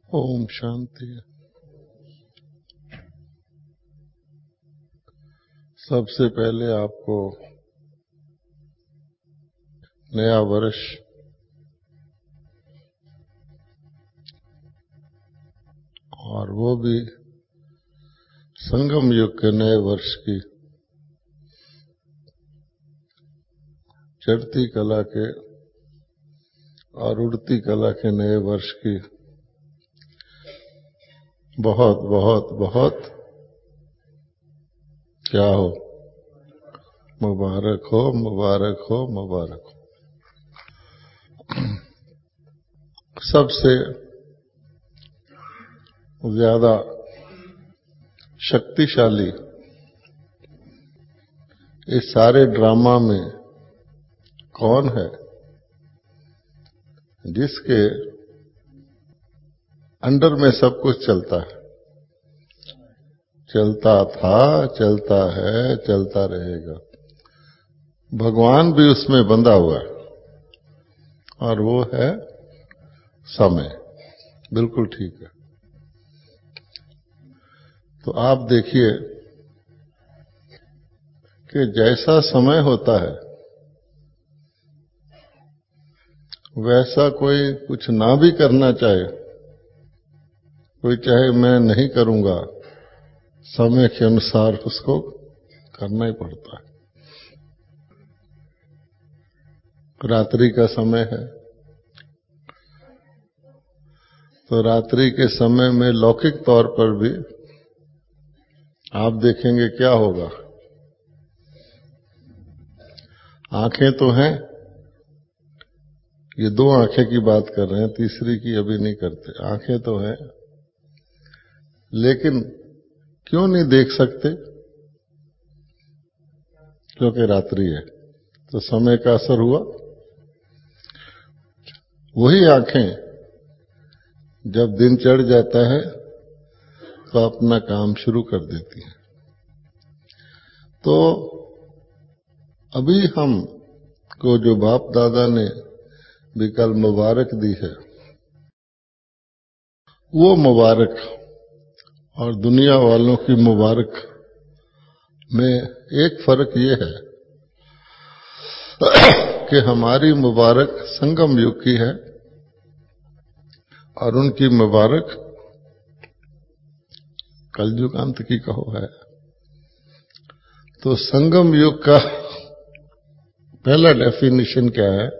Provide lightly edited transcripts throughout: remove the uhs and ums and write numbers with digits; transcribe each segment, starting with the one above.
ओम शांति। सबसे पहले आपको नया वर्ष और वो भी संगम युग के नए वर्ष की चढ़ती कला के और उड़ती कला के नए वर्ष की बहुत बहुत बहुत क्या हो, मुबारक हो, मुबारक हो, मुबारक हो। सबसे ज्यादा शक्तिशाली इस सारे ड्रामा में कौन है जिसके अंडर में सब कुछ चलता है, चलता था, चलता है, चलता रहेगा। भगवान भी उसमें बंधा हुआ है और वो है समय। बिल्कुल ठीक है। तो आप देखिए कि जैसा समय होता है वैसा कोई कुछ ना भी करना चाहे, कोई चाहे मैं नहीं करूंगा, समय के अनुसार उसको करना ही पड़ता है। रात्रि का समय है तो रात्रि के समय में लौकिक तौर पर भी आप देखेंगे क्या होगा। आंखें तो हैं, ये दो आंखें की बात कर रहे हैं, तीसरी की अभी नहीं करते। आंखें तो हैं लेकिन क्यों नहीं देख सकते? क्योंकि रात्रि है तो समय का असर हुआ। वही आंखें जब दिन चढ़ जाता है तो अपना काम शुरू कर देती हैं। तो अभी हम को जो बाप दादा ने भी कल मुबारक दी है, वो मुबारक और दुनिया वालों की मुबारक में एक फर्क ये है कि हमारी मुबारक संगम युग की है और उनकी मुबारक कलयुग अंत की कहो है। तो संगम युग का पहला डेफिनेशन क्या है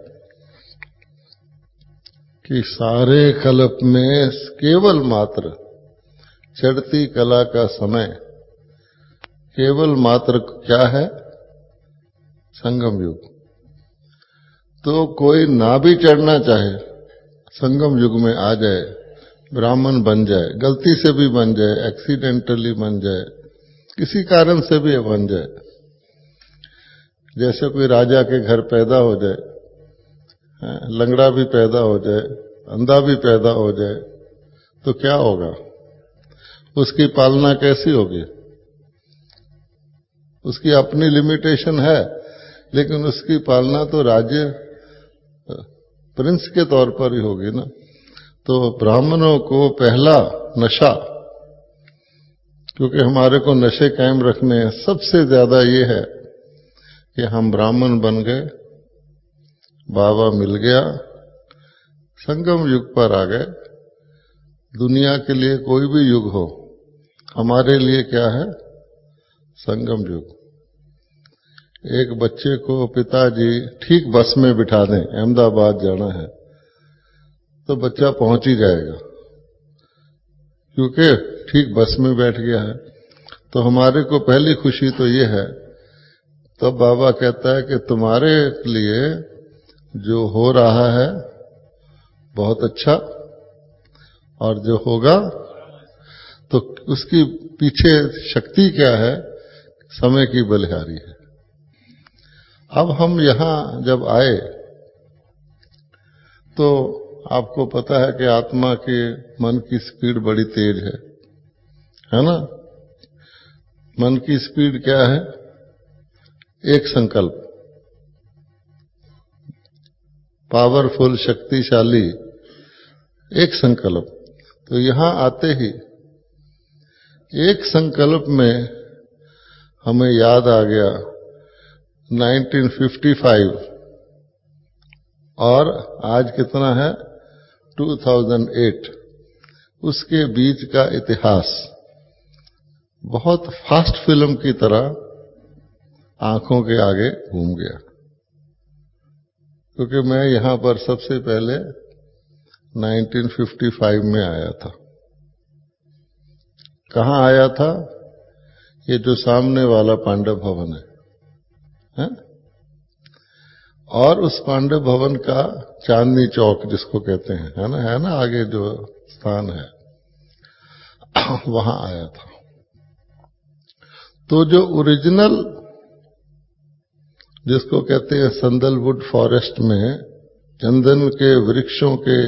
कि सारे कल्प में केवल मात्र चढ़ती कला का समय केवल मात्र क्या है? संगम युग। तो कोई ना भी चढ़ना चाहे, संगम युग में आ जाए, ब्राह्मण बन जाए, गलती से भी बन जाए, एक्सीडेंटली बन जाए, किसी कारण से भी बन जाए, जैसे कोई राजा के घर पैदा हो जाए, लंगड़ा भी पैदा हो जाए, अंधा भी पैदा हो जाए, तो क्या होगा? उसकी पालना कैसी होगी? उसकी अपनी लिमिटेशन है, लेकिन उसकी पालना तो राज्य प्रिंस के तौर पर ही होगी ना। तो ब्राह्मणों को पहला नशा, क्योंकि हमारे को नशे कायम रखने हैं, सबसे ज्यादा ये है कि हम ब्राह्मण बन गए, बाबा मिल गया, संगम युग पर आ गए। दुनिया के लिए कोई भी युग हो, हमारे लिए क्या है? संगम युग। एक बच्चे को पिताजी ठीक बस में बिठा दें, अहमदाबाद जाना है, तो बच्चा पहुंच ही जाएगा क्योंकि ठीक बस में बैठ गया है। तो हमारे को पहली खुशी तो ये है। तब बाबा कहता है कि तुम्हारे लिए जो हो रहा है बहुत अच्छा, और जो होगा तो उसकी पीछे शक्ति क्या है? समय की बलिहारी है। अब हम यहां जब आए तो आपको पता है कि आत्मा के मन की स्पीड बड़ी तेज है ना? मन की स्पीड क्या है? एक संकल्प, पावरफुल, शक्तिशाली एक संकल्प। तो यहां आते ही एक संकल्प में हमें याद आ गया 1955 और आज कितना है 2008, उसके बीच का इतिहास बहुत फास्ट फिल्म की तरह आंखों के आगे घूम गया। क्योंकि मैं यहां पर सबसे पहले 1955 में आया था। कहां आया था? ये जो सामने वाला पांडव भवन है? और उस पांडव भवन का चांदनी चौक जिसको कहते हैं, है ना आगे जो स्थान है, वहां आया था। तो जो ओरिजिनल जिसको कहते हैं संदलवुड फॉरेस्ट में, चंदन के वृक्षों के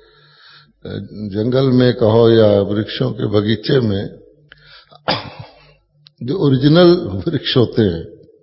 जंगल में कहो या वृक्षों के बगीचे में, जो ओरिजिनल वृक्ष होते हैं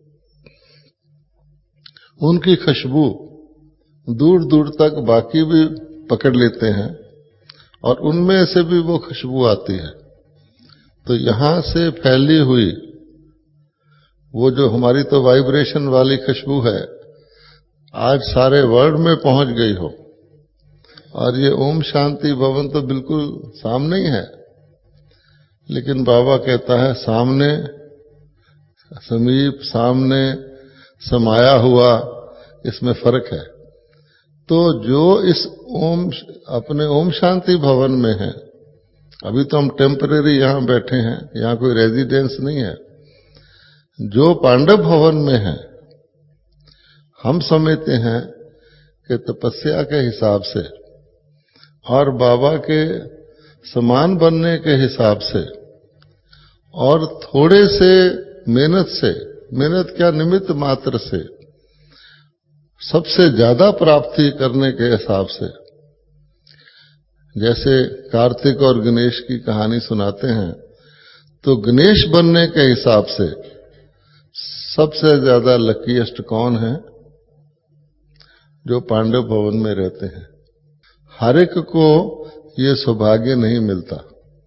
उनकी खुशबू दूर दूर तक बाकी भी पकड़ लेते हैं और उनमें से भी वो खुशबू आती है। तो यहां से फैली हुई वो जो हमारी तो वाइब्रेशन वाली खुशबू है, आज सारे वर्ल्ड में पहुंच गई हो। और ये ओम शांति भवन तो बिल्कुल सामने ही है, लेकिन बाबा कहता है सामने, समीप, सामने, समाया हुआ, इसमें फर्क है। तो जो इस अपने ओम शांति भवन में है, अभी तो हम टेम्परेरी यहां बैठे हैं, यहां कोई रेजिडेंस नहीं है। जो पांडव भवन में है, हम समझते हैं कि तपस्या के हिसाब से और बाबा के समान बनने के हिसाब से और थोड़े से मेहनत क्या निमित्त मात्र से सबसे ज्यादा प्राप्ति करने के हिसाब से, जैसे कार्तिक और गणेश की कहानी सुनाते हैं, तो गणेश बनने के हिसाब से सबसे ज्यादा लकीएस्ट कौन है? जो पांडव भवन में रहते हैं। हर एक को ये सौभाग्य नहीं मिलता।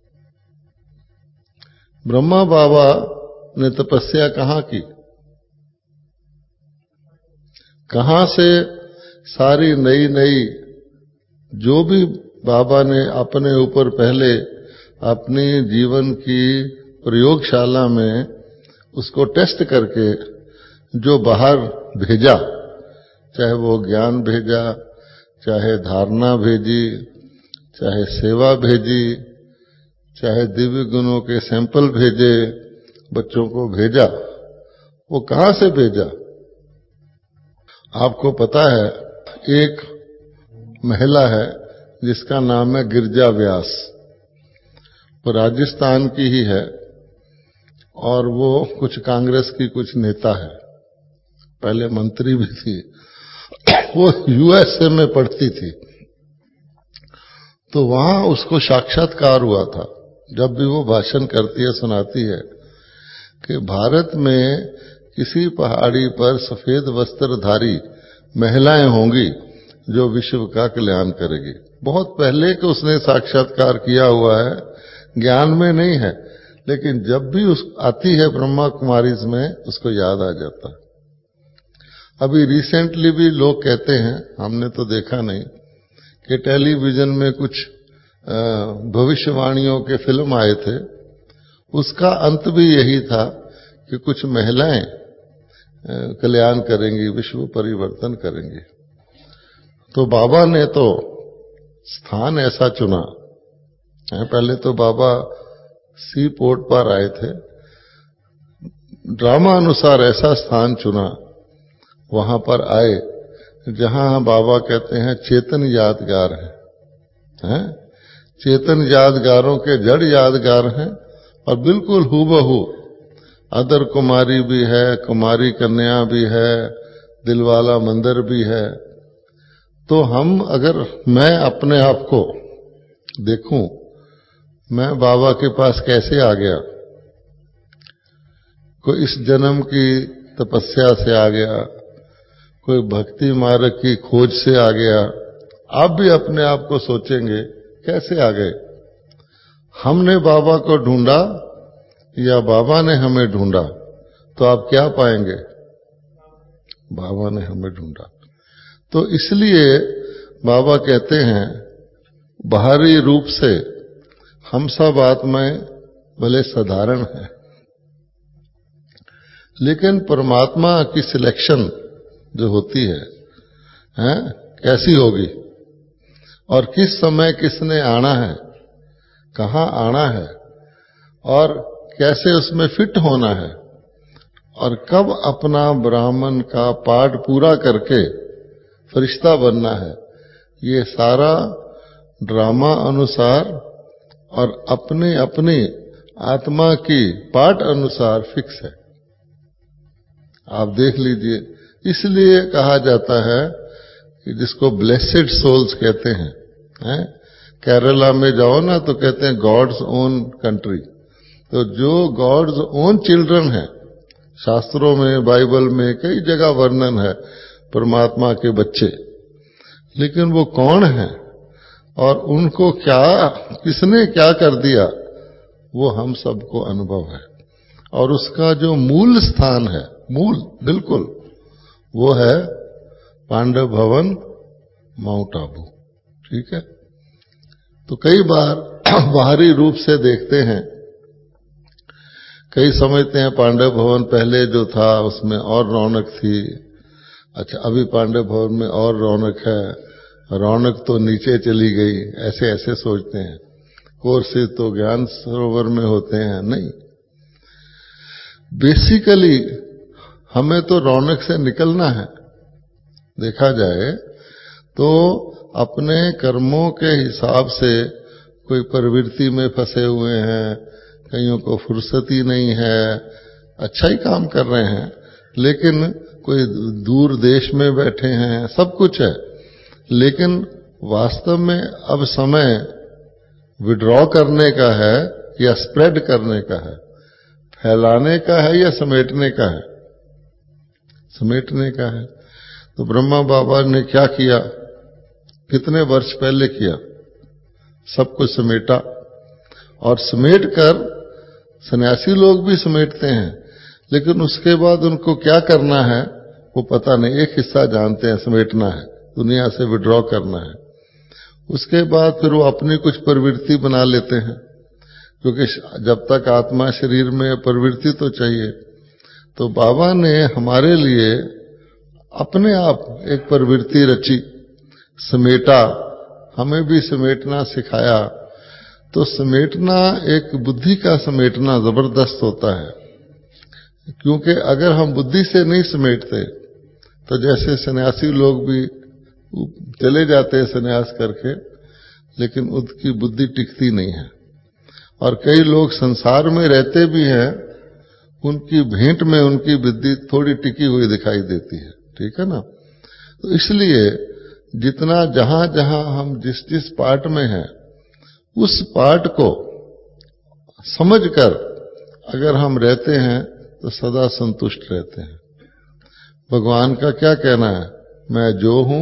ब्रह्मा बाबा ने तपस्या कहां की? कहां से सारी नई नई जो भी बाबा ने अपने ऊपर पहले अपनी जीवन की प्रयोगशाला में उसको टेस्ट करके जो बाहर भेजा, चाहे वो ज्ञान भेजा, चाहे धारणा भेजी, चाहे सेवा भेजी, चाहे दिव्य गुणों के सैंपल भेजे, बच्चों को भेजा, वो कहां से भेजा? आपको पता है एक महिला है जिसका नाम है गिरिजा व्यास, वो राजस्थान की ही है और वो कुछ कांग्रेस की कुछ नेता है, पहले मंत्री भी थी। वो यूएसए में पढ़ती थी, तो वहां उसको साक्षात्कार हुआ था। जब भी वो भाषण करती है, सुनाती है कि भारत में किसी पहाड़ी पर सफेद वस्त्रधारी महिलाएं होंगी जो विश्व का कल्याण करेगी। बहुत पहले कि उसने साक्षात्कार किया हुआ है, ज्ञान में नहीं है, लेकिन जब भी उस आती है ब्रह्मा कुमारीज में, उसको याद आ जाता है। अभी रिसेंटली भी लोग कहते हैं, हमने तो देखा नहीं, कि टेलीविजन में कुछ भविष्यवाणियों के फिल्म आए थे, उसका अंत भी यही था कि कुछ महिलाएं कल्याण करेंगी, विश्व परिवर्तन करेंगी। तो बाबा ने तो स्थान ऐसा चुना, पहले तो बाबा सी पोर्ट पर आए थे, ड्रामा अनुसार ऐसा स्थान चुना, वहां पर आए जहां बाबा कहते हैं चेतन यादगार हैं, चेतन यादगारों के जड़ यादगार हैं, और बिल्कुल हूबहू अदर कुमारी भी है, कुमारी कन्या भी है, दिलवाला मंदिर भी है। तो मैं अपने आप को देखूं, मैं बाबा के पास कैसे आ गया? कोई इस जन्म की तपस्या से आ गया, कोई भक्ति मार्ग की खोज से आ गया। आप भी अपने आप को सोचेंगे कैसे आ गए? हमने बाबा को ढूंढा या बाबा ने हमें ढूंढा, तो आप क्या पाएंगे? बाबा ने हमें ढूंढा। तो इसलिए बाबा कहते हैं बाहरी रूप से हम सब आत्माएं भले साधारण हैं, लेकिन परमात्मा की सिलेक्शन जो होती है कैसी होगी, और किस समय किसने आना है, कहाँ आना है, और कैसे उसमें फिट होना है, और कब अपना ब्राह्मण का पाठ पूरा करके फरिश्ता बनना है, ये सारा ड्रामा अनुसार और अपने अपनी आत्मा की पाठ अनुसार फिक्स है। आप देख लीजिए, इसलिए कहा जाता है कि जिसको ब्लेसेड सोल्स कहते हैं, केरला में जाओ ना तो कहते हैं गॉड्स ओन कंट्री। तो जो गॉड्स ओन चिल्ड्रन है, शास्त्रों में बाइबल में कई जगह वर्णन है परमात्मा के बच्चे, लेकिन वो कौन है और उनको क्या, किसने क्या कर दिया, वो हम सबको अनुभव है। और उसका जो मूल स्थान है, मूल बिल्कुल, वो है पांडव भवन, माउंट आबू। ठीक है। तो कई बार बाहरी रूप से देखते हैं, कई समझते हैं पांडव भवन पहले जो था उसमें और रौनक थी, अच्छा अभी पांडव भवन में और रौनक है, रौनक तो नीचे चली गई, ऐसे ऐसे सोचते हैं। कोर्सेज तो ज्ञान सरोवर में होते हैं, नहीं, बेसिकली हमें तो रौनक से निकलना है। देखा जाए तो अपने कर्मों के हिसाब से कोई प्रवृत्ति में फंसे हुए हैं, कईयों को फुर्सत ही नहीं है, अच्छा ही काम कर रहे हैं, लेकिन कोई दूर देश में बैठे हैं, सब कुछ है, लेकिन वास्तव में अब समय विड्रॉ करने का है या स्प्रेड करने का है, फैलाने का है या समेटने का है? समेटने का है। तो ब्रह्मा बाबा ने क्या किया, कितने वर्ष पहले किया, सब कुछ समेटा, और समेट कर सन्यासी लोग भी समेटते हैं, लेकिन उसके बाद उनको क्या करना है वो पता नहीं। एक हिस्सा जानते हैं, समेटना है, दुनिया से विड्रॉ करना है, उसके बाद फिर वो अपनी कुछ प्रवृत्ति बना लेते हैं, क्योंकि जब तक आत्मा शरीर में प्रवृत्ति तो चाहिए। तो बाबा ने हमारे लिए अपने आप एक प्रवृत्ति रची, समेटा, हमें भी समेटना सिखाया। तो समेटना एक बुद्धि का समेटना जबरदस्त होता है, क्योंकि अगर हम बुद्धि से नहीं समेटते तो जैसे सन्यासी लोग भी चले जाते हैं सन्यास करके, लेकिन उनकी बुद्धि टिकती नहीं है। और कई लोग संसार में रहते भी हैं, उनकी भेंट में उनकी बुद्धि थोड़ी टिकी हुई दिखाई देती है। ठीक है ना। तो इसलिए जितना जहां जहां हम जिस जिस पार्ट में हैं, उस पार्ट को समझकर अगर हम रहते हैं तो सदा संतुष्ट रहते हैं। भगवान का क्या कहना है, मैं जो हूं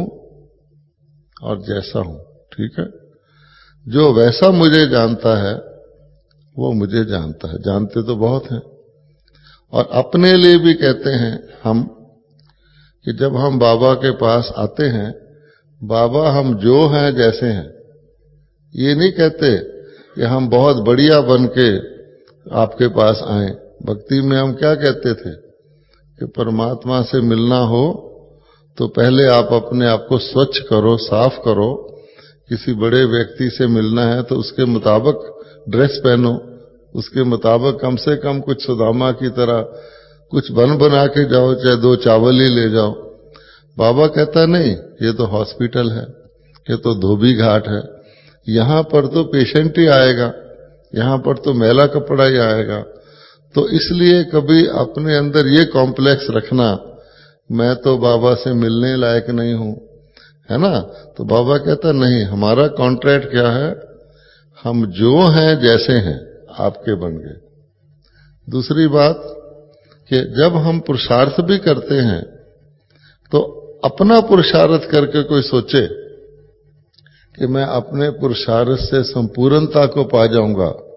और जैसा हूं। ठीक है। जो वैसा मुझे जानता है वो मुझे जानता है, जानते तो बहुत हैं। और अपने लिए भी कहते हैं हम कि जब हम बाबा के पास आते हैं, बाबा हम जो हैं जैसे हैं, ये नहीं कहते कि हम बहुत बढ़िया बन के आपके पास आए। भक्ति में हम क्या कहते थे कि परमात्मा से मिलना हो तो पहले आप अपने आप को स्वच्छ करो, साफ करो। किसी बड़े व्यक्ति से मिलना है तो उसके मुताबिक ड्रेस पहनो, उसके मुताबिक कम से कम कुछ सुदामा की तरह कुछ बना के जाओ, चाहे 2 चावल ही ले जाओ। बाबा कहता नहीं, ये तो हॉस्पिटल है, ये तो धोबी घाट है, यहां पर तो पेशेंट ही आएगा, यहां पर तो मैला कपड़ा ही आएगा। तो इसलिए कभी अपने अंदर ये कॉम्प्लेक्स रखना, मैं तो बाबा से मिलने लायक नहीं हूं, है ना। तो बाबा कहता नहीं, हमारा कॉन्ट्रैक्ट क्या है, हम जो हैं जैसे हैं आपके बन गए। दूसरी बात कि जब हम पुरुषार्थ भी करते हैं तो अपना पुरुषार्थ करके कोई सोचे कि मैं अपने पुरुषार्थ से संपूर्णता को पा जाऊंगा,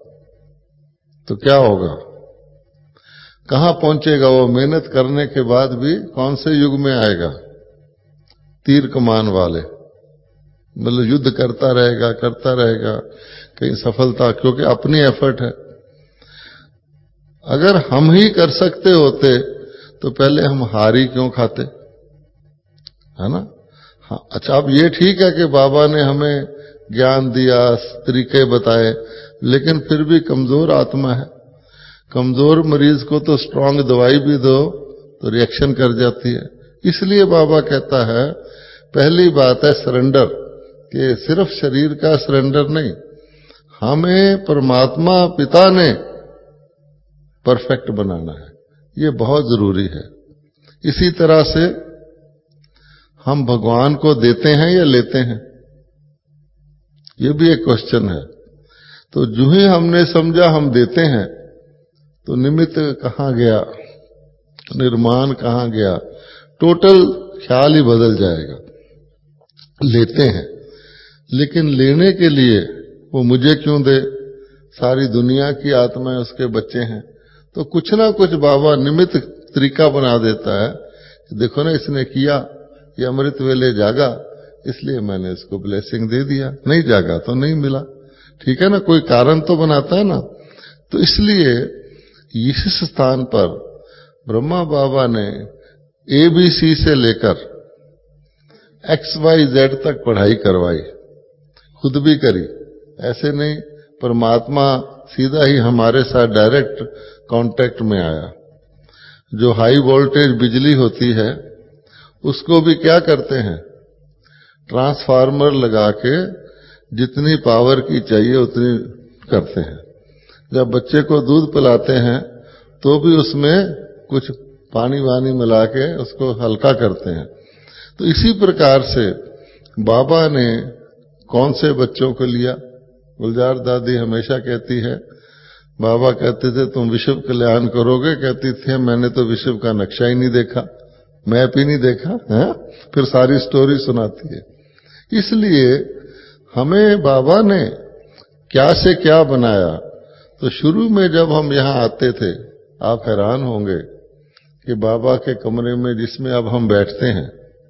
तो क्या होगा, कहां पहुंचेगा वो? मेहनत करने के बाद भी कौन से युग में आएगा? तीर कमान वाले, मतलब युद्ध करता रहेगा, कहीं सफलता, क्योंकि अपनी एफर्ट है। अगर हम ही कर सकते होते तो पहले हम हारी क्यों खाते, है ना? हाँ, अच्छा, अब ये ठीक है कि बाबा ने हमें ज्ञान दिया, तरीके बताए, लेकिन फिर भी कमजोर आत्मा है। कमजोर मरीज को तो स्ट्रांग दवाई भी दो तो रिएक्शन कर जाती है। इसलिए बाबा कहता है पहली बात है सरेंडर, कि सिर्फ शरीर का सरेंडर नहीं, हमें परमात्मा पिता ने परफेक्ट बनाना है, ये बहुत जरूरी है। इसी तरह से हम भगवान को देते हैं या लेते हैं, ये भी एक क्वेश्चन है। तो जो ही हमने समझा हम देते हैं तो निमित्त कहां गया, निर्माण कहां गया, टोटल ख्याल ही बदल जाएगा। लेते हैं, लेकिन लेने के लिए वो मुझे क्यों दे, सारी दुनिया की आत्माएं उसके बच्चे हैं। तो कुछ ना कुछ बाबा निमित्त तरीका बना देता है कि देखो ना, इसने किया, ये अमृत वेले जागा, इसलिए मैंने इसको ब्लेसिंग दे दिया, नहीं जागा तो नहीं मिला। ठीक है ना, कोई कारण तो बनाता है ना। तो इसलिए इस स्थान पर ब्रह्मा बाबा ने ABC से लेकर XYZ तक पढ़ाई करवाई, खुद भी करी। ऐसे नहीं, परमात्मा सीधा ही हमारे साथ डायरेक्ट कांटेक्ट में आया। जो हाई वोल्टेज बिजली होती है उसको भी क्या करते हैं, ट्रांसफार्मर लगा के जितनी पावर की चाहिए उतनी करते हैं। जब बच्चे को दूध पिलाते हैं तो भी उसमें कुछ पानी वानी मिला के उसको हल्का करते हैं। तो इसी प्रकार से बाबा ने कौन से बच्चों को लिया? गुलजार दादी हमेशा कहती है, बाबा कहते थे तुम विश्व कल्याण करोगे, कहती थी मैंने तो विश्व का नक्शा ही नहीं देखा, मैप ही नहीं देखा है। फिर सारी स्टोरी सुनाती है। इसलिए हमें बाबा ने क्या से क्या बनाया। तो शुरू में जब हम यहां आते थे, आप हैरान होंगे कि बाबा के कमरे में जिसमें अब हम बैठते हैं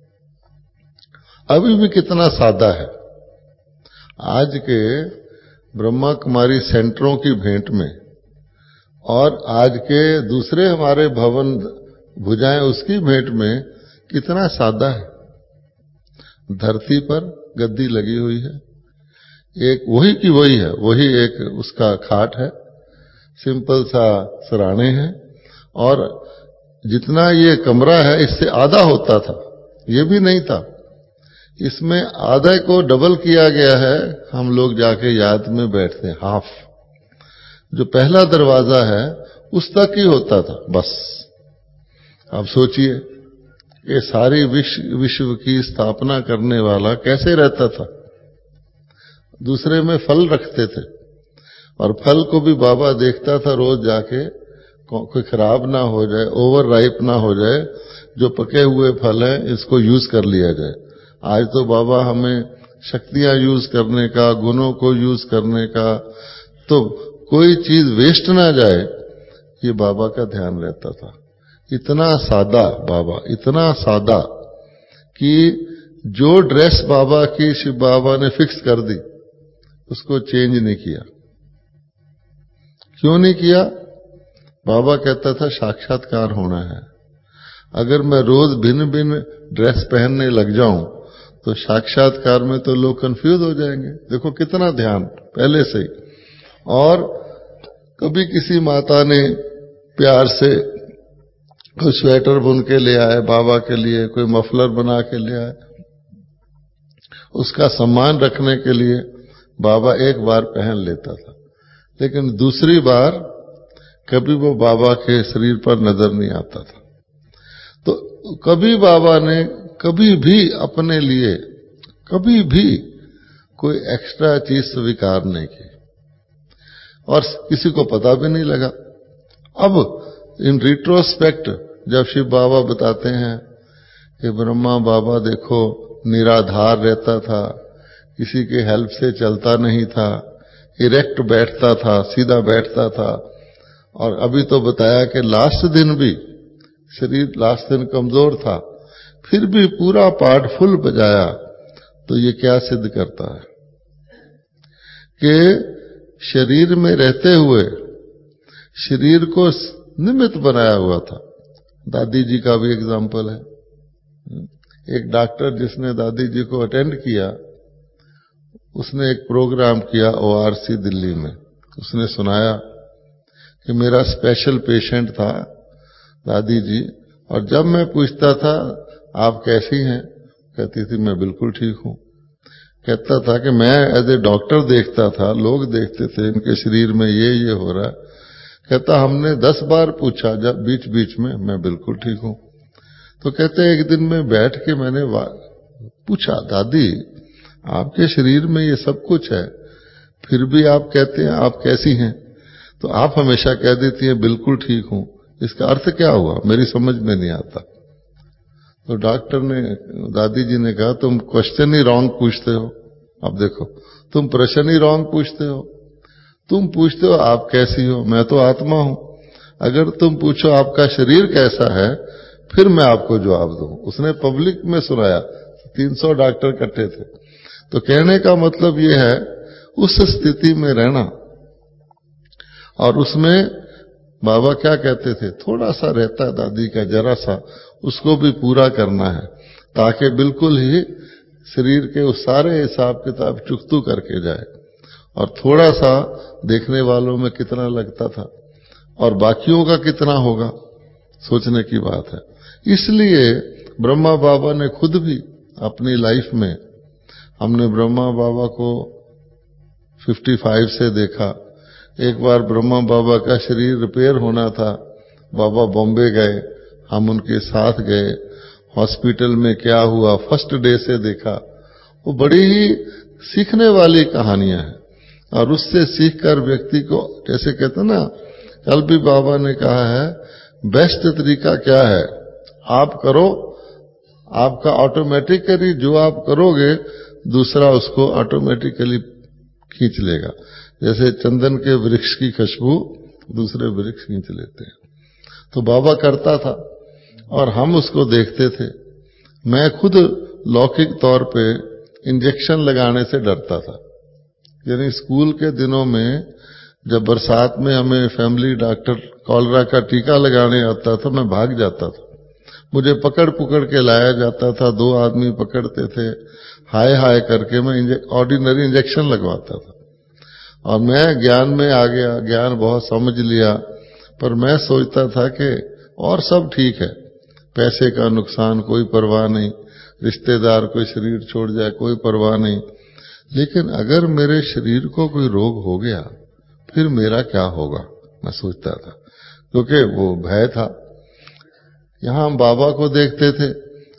अभी भी कितना सादा है। आज के ब्रह्मा कुमारी सेंटरों की भेंट में और आज के दूसरे हमारे भवन भुजाएं उसकी भेंट में कितना सादा है। धरती पर गद्दी लगी हुई है, एक वही की वही है, वही एक उसका खाट है, सिंपल सा सराहने हैं, और जितना ये कमरा है इससे आधा होता था, ये भी नहीं था, इसमें आधे को डबल किया गया है। हम लोग जाके याद में बैठते हैं, हाफ। जो पहला दरवाजा है उस तक ही होता था बस। आप सोचिए कि सारी विश्व की स्थापना करने वाला कैसे रहता था। दूसरे में फल रखते थे और फल को भी बाबा देखता था रोज जाके, कोई खराब ना हो जाए, ओवर राइप ना हो जाए, जो पके हुए फल है इसको यूज कर लिया जाए। आज तो बाबा हमें शक्तियां यूज करने का, गुणों को यूज करने का, तो कोई चीज वेस्ट ना जाए, ये बाबा का ध्यान रहता था। इतना सादा बाबा, इतना सादा कि जो ड्रेस बाबा की शिव बाबा ने फिक्स कर दी उसको चेंज नहीं किया। क्यों नहीं किया? बाबा कहता था साक्षात्कार होना है। अगर मैं रोज भिन्न भिन्न ड्रेस पहनने लग जाऊं तो साक्षात्कार में तो लोग कंफ्यूज हो जाएंगे। देखो कितना ध्यान पहले से ही। और कभी किसी माता ने प्यार से कोई स्वेटर बुन के ले आए बाबा के लिए, कोई मफलर बना के ले आए, उसका सम्मान रखने के लिए बाबा एक बार पहन लेता था, लेकिन दूसरी बार कभी वो बाबा के शरीर पर नजर नहीं आता था। तो कभी बाबा ने कभी भी अपने लिए कभी भी कोई एक्स्ट्रा चीज स्वीकार नहीं की और किसी को पता भी नहीं लगा। अब इन रिट्रोस्पेक्ट जब शिव बाबा बताते हैं कि ब्रह्मा बाबा देखो निराधार रहता था, किसी के हेल्प से चलता नहीं था, इरेक्ट बैठता था, सीधा बैठता था, और अभी तो बताया कि लास्ट दिन भी शरीर लास्ट दिन कमजोर था, फिर भी पूरा पार्ट फुल बजाया। तो ये क्या सिद्ध करता है कि शरीर में रहते हुए शरीर को निमित्त बनाया हुआ था। दादी जी का भी एग्जाम्पल है। एक डॉक्टर जिसने दादी जी को अटेंड किया, उसने एक प्रोग्राम किया ORC दिल्ली में। उसने सुनाया कि मेरा स्पेशल पेशेंट था दादी जी, और जब मैं पूछता था आप कैसी हैं, कहती थी मैं बिल्कुल ठीक हूं। कहता था कि मैं एज ए डॉक्टर देखता था, लोग देखते थे इनके शरीर में ये हो रहा है। कहता हमने 10 बार पूछा जब बीच बीच में, मैं बिल्कुल ठीक हूं। तो कहते एक दिन में बैठ के मैंने पूछा, दादी आपके शरीर में ये सब कुछ है, फिर भी आप कहते हैं आप कैसी हैं? तो आप हमेशा कह देती हैं बिल्कुल ठीक हूं, इसका अर्थ क्या हुआ? मेरी समझ में नहीं आता। तो डॉक्टर ने, दादी जी ने कहा तुम क्वेश्चन ही रॉन्ग पूछते हो। अब देखो, तुम प्रश्न ही रॉन्ग पूछते हो। तुम पूछते हो आप कैसी हो, मैं तो आत्मा हूं। अगर तुम पूछो आपका शरीर कैसा है, फिर मैं आपको जवाब दूं। उसने पब्लिक में सुनाया, 300 डॉक्टर इकट्ठे थे। तो कहने का मतलब ये है उस स्थिति में रहना। और उसमें बाबा क्या कहते थे, थोड़ा सा रहता है दादी का, जरा सा, उसको भी पूरा करना है, ताकि बिल्कुल ही शरीर के उस सारे हिसाब किताब चुकतू करके जाए। और थोड़ा सा देखने वालों में कितना लगता था और बाकियों का कितना होगा, सोचने की बात है। इसलिए ब्रह्मा बाबा ने खुद भी अपनी लाइफ में, हमने ब्रह्मा बाबा को 55 से देखा। एक बार ब्रह्मा बाबा का शरीर रिपेयर होना था, बाबा बॉम्बे गए, हम उनके साथ गए। हॉस्पिटल में क्या हुआ फर्स्ट डे से देखा। वो बड़ी ही सीखने वाली कहानियां हैं, और उससे सीखकर व्यक्ति को, जैसे कहते ना, कल भी बाबा ने कहा है बेस्ट तरीका क्या है, आप करो, आपका ऑटोमेटिकली जो आप करोगे दूसरा उसको ऑटोमेटिकली खींच लेगा। जैसे चंदन के वृक्ष की खुशबू दूसरे वृक्ष खींच लेते हैं। तो बाबा करता था और हम उसको देखते थे। मैं खुद लौकिक तौर पे इंजेक्शन लगाने से डरता था। यानी स्कूल के दिनों में जब बरसात में हमें फैमिली डॉक्टर कॉलरा का टीका लगाने आता था, मैं भाग जाता था। मुझे पकड़ पुकड़ के लाया जाता था, 2 आदमी पकड़ते थे, हाय हाय करके मैं ऑर्डिनरी इंजेक्शन लगवाता था। और मैं ज्ञान में आ गया, ज्ञान बहुत समझ लिया, पर मैं सोचता था कि और सब ठीक है, पैसे का नुकसान कोई परवाह नहीं, रिश्तेदार कोई शरीर छोड़ जाए कोई परवाह नहीं, लेकिन अगर मेरे शरीर को कोई रोग हो गया फिर मेरा क्या होगा, मैं सोचता था, क्योंकि वो भय था। यहां हम बाबा को देखते थे,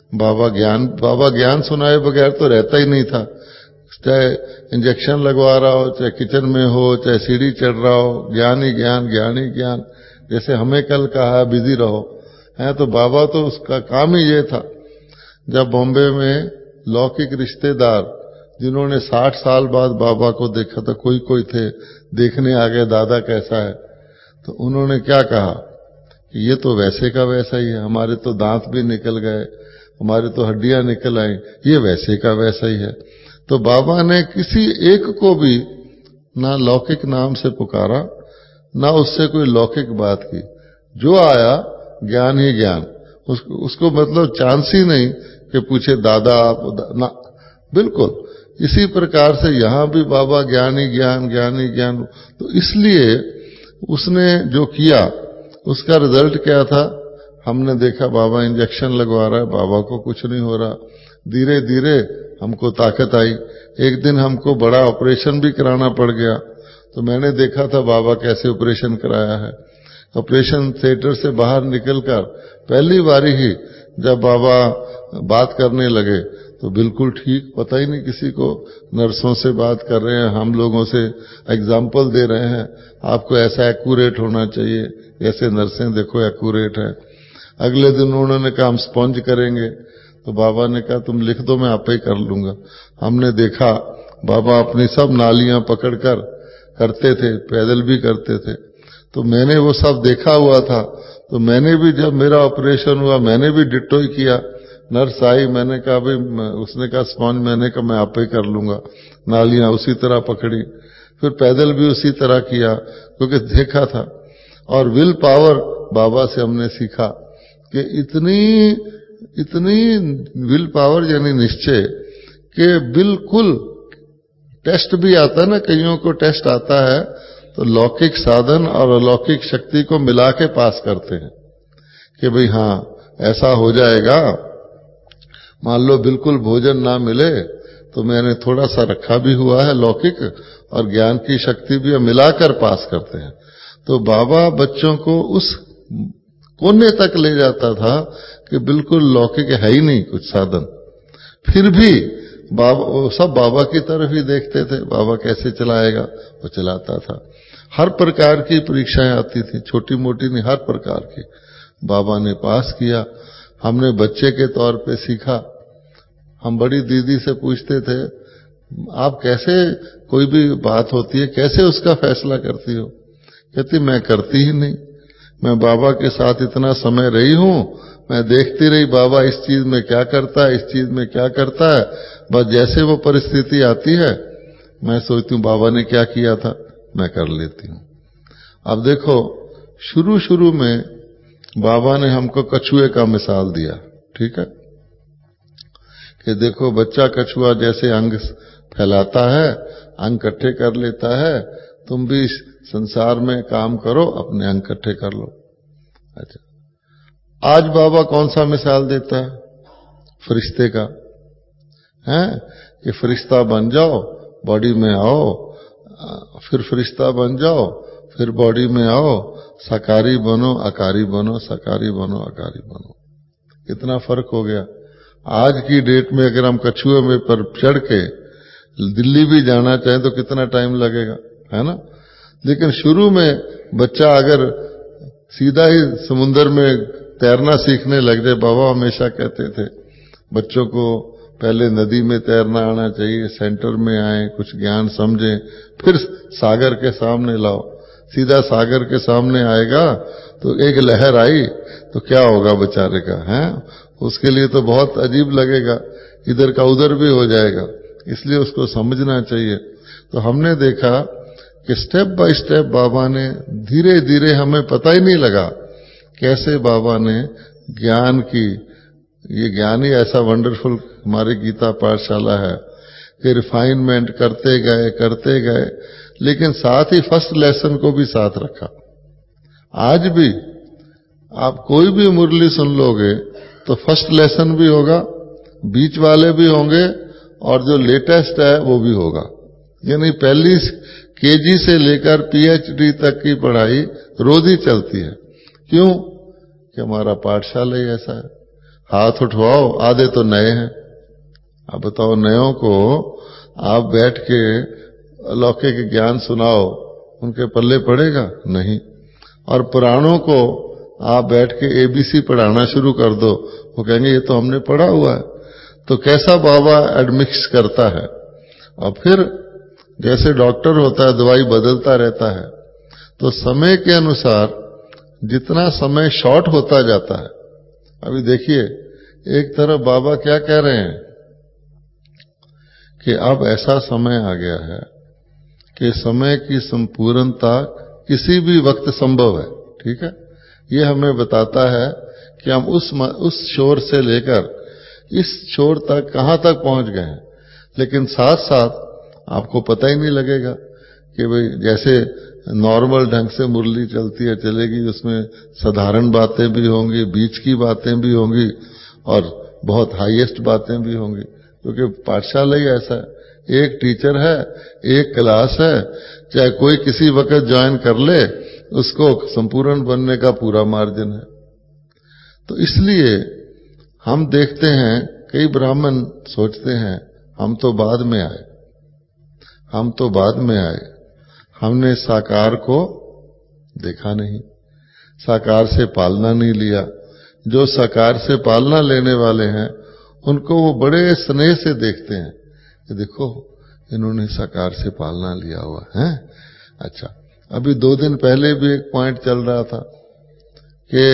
बाबा ज्ञान सुनाए बगैर तो रहता ही नहीं था। चाहे इंजेक्शन लगवा रहा हो, चाहे किचन में हो, चाहे सीढ़ी चढ़ रहा हो, ज्ञान ही ज्ञान, ज्ञान ही ज्ञान। जैसे हमें कल कहा बिजी रहो, है तो बाबा तो उसका काम ही ये था। जब बॉम्बे में लौकिक रिश्तेदार जिन्होंने 60 साल बाद बाबा को देखा था, कोई कोई थे, देखने आ गए दादा कैसा है, तो उन्होंने क्या कहा कि ये तो वैसे का वैसा ही है, हमारे तो दांत भी निकल गए, हमारे तो हड्डियां निकल आई, ये वैसे का वैसा ही है। तो बाबा ने किसी एक को भी ना लौकिक नाम से पुकारा, ना उससे कोई लौकिक बात की। जो आया ज्ञान ही ज्ञान, उसको मतलब चांस ही नहीं कि पूछे दादा आप ना, बिल्कुल। इसी प्रकार से यहां भी बाबा ज्ञान ही ज्ञान, ज्ञान ही ज्ञान। तो इसलिए उसने जो किया उसका रिजल्ट क्या था, हमने देखा बाबा इंजेक्शन लगवा रहा है, बाबा को कुछ नहीं हो रहा। धीरे धीरे हमको ताकत आई। एक दिन हमको बड़ा ऑपरेशन भी कराना पड़ गया, तो मैंने देखा था बाबा कैसे ऑपरेशन कराया है। ऑपरेशन थिएटर से बाहर निकलकर पहली बारी ही जब बाबा बात करने लगे तो बिल्कुल ठीक, पता ही नहीं किसी को, नर्सों से बात कर रहे हैं, हम लोगों से एग्जाम्पल दे रहे हैं, आपको ऐसा एक्यूरेट होना चाहिए, ऐसे नर्सें देखो एक्यूरेट है। अगले दिन उन्होंने कहा हम स्पॉन्ज करेंगे, तो बाबा ने कहा तुम लिख दो मैं आप ही कर लूंगा। हमने देखा बाबा अपनी सब नालियां पकड़कर करते थे, पैदल भी करते थे। तो मैंने वो सब देखा हुआ था, तो मैंने भी जब मेरा ऑपरेशन हुआ मैंने भी डिट्टो ही किया। नर्स आई, मैंने कहा भाई, उसने कहा स्पॉन्ज, मैंने कहा मैं आप ही कर लूंगा, नालियां उसी तरह पकड़ी, फिर पैदल भी उसी तरह किया क्योंकि देखा था। और विल पावर बाबा से हमने सीखा कि इतनी विल पावर यानी निश्चय कि बिल्कुल टेस्ट भी आता है ना, कईयों को टेस्ट आता है तो लौकिक साधन और अलौकिक शक्ति को मिला के पास करते हैं कि भाई हाँ ऐसा हो जाएगा। मान लो बिल्कुल भोजन ना मिले तो मैंने थोड़ा सा रखा भी हुआ है लौकिक और ज्ञान की शक्ति भी मिलाकर पास करते हैं। तो बाबा बच्चों को उस कोने तक ले जाता था कि बिल्कुल लौकिक है ही नहीं कुछ साधन, फिर भी बाबा सब बाबा की तरफ ही देखते थे, बाबा कैसे चलाएगा, वो चलाता था। हर प्रकार की परीक्षाएं आती थी, छोटी मोटी नहीं, हर प्रकार की बाबा ने पास किया। हमने बच्चे के तौर पे सीखा। हम बड़ी दीदी से पूछते थे, आप कैसे, कोई भी बात होती है कैसे उसका फैसला करती हो? कहती मैं करती ही नहीं, मैं बाबा के साथ इतना समय रही हूं, मैं देखती रही बाबा इस चीज में क्या करता है, इस चीज में क्या करता है, बस जैसे वो परिस्थिति आती है मैं सोचती हूँ बाबा ने क्या किया था, मैं कर लेती हूँ। अब देखो शुरू शुरू में बाबा ने हमको कछुए का मिसाल दिया, ठीक है, कि देखो बच्चा कछुआ जैसे अंग फैलाता है, अंग इकट्ठे कर लेता है, तुम भी इस संसार में काम करो, अपने अंग इकट्ठे कर लो। अच्छा, आज बाबा कौन सा मिसाल देता है? फरिश्ते का है कि फरिश्ता बन जाओ, बॉडी में आओ, फिर फरिश्ता बन जाओ, फिर बॉडी में आओ, साकारी बनो, आकारी बनो, साकारी बनो, आकारी बनो। कितना फर्क हो गया। आज की डेट में अगर हम कछुए में पर चढ़ के दिल्ली भी जाना चाहें तो कितना टाइम लगेगा, है ना? लेकिन शुरू में बच्चा अगर सीधा ही समुद्र में तैरना सीखने लग जाए, बाबा हमेशा कहते थे बच्चों को पहले नदी में तैरना आना चाहिए, सेंटर में आए, कुछ ज्ञान समझें, फिर सागर के सामने लाओ। सीधा सागर के सामने आएगा तो एक लहर आई तो क्या होगा बेचारे का, है? उसके लिए तो बहुत अजीब लगेगा, इधर का उधर भी हो जाएगा, इसलिए उसको समझना चाहिए। तो हमने देखा कि स्टेप बाय स्टेप बाबा ने धीरे धीरे, हमें पता ही नहीं लगा कैसे बाबा ने ज्ञान की, ये ज्ञान ही ऐसा वंडरफुल हमारी गीता पाठशाला है कि रिफाइनमेंट करते गए, लेकिन साथ ही फर्स्ट लेसन को भी साथ रखा। आज भी आप कोई भी मुरली सुन लोगे तो फर्स्ट लेसन भी होगा, बीच वाले भी होंगे, और जो लेटेस्ट है वो भी होगा। यानी पहली केजी से लेकर पीएचडी तक की पढ़ाई रोज ही चलती है। क्यों? कि हमारा पाठशाला ही ऐसा है। हाथ उठवाओ, आधे तो नए हैं। अब बताओ, नयों को आप बैठ के अलौकिक ज्ञान सुनाओ, उनके पल्ले पड़ेगा? नहीं। और पुराणों को आप बैठ के एबीसी पढ़ाना शुरू कर दो, वो कहेंगे ये तो हमने पढ़ा हुआ है। तो कैसा बाबा एडमिक्स करता है। और फिर जैसे डॉक्टर होता है, दवाई बदलता रहता है, तो समय के अनुसार जितना समय शॉर्ट होता जाता है। अभी देखिए, एक तरफ बाबा क्या कह रहे हैं कि अब ऐसा समय आ गया है कि समय की संपूर्णता किसी भी वक्त संभव है, ठीक है। ये हमें बताता है कि हम उस छोर से लेकर इस छोर तक कहां तक पहुंच गए हैं। लेकिन साथ साथ आपको पता ही नहीं लगेगा कि भाई जैसे नॉर्मल ढंग से मुरली चलती है, चलेगी, उसमें साधारण बातें भी होंगी, बीच की बातें भी होंगी और बहुत हाईएस्ट बातें भी होंगी, क्योंकि पाठशाला ही ऐसा है। एक टीचर है, एक क्लास है, चाहे कोई किसी वक्त ज्वाइन कर ले, उसको संपूर्ण बनने का पूरा मार्जिन है। तो इसलिए हम देखते हैं, कई ब्राह्मण सोचते हैं हम तो बाद में आए, हम तो बाद में आए, हमने साकार को देखा नहीं, साकार से पालना नहीं लिया। जो साकार से पालना लेने वाले हैं उनको वो बड़े स्नेह से देखते हैं कि देखो इन्होंने साकार से पालना लिया हुआ है। अच्छा, अभी 2 दिन पहले भी एक पॉइंट चल रहा था कि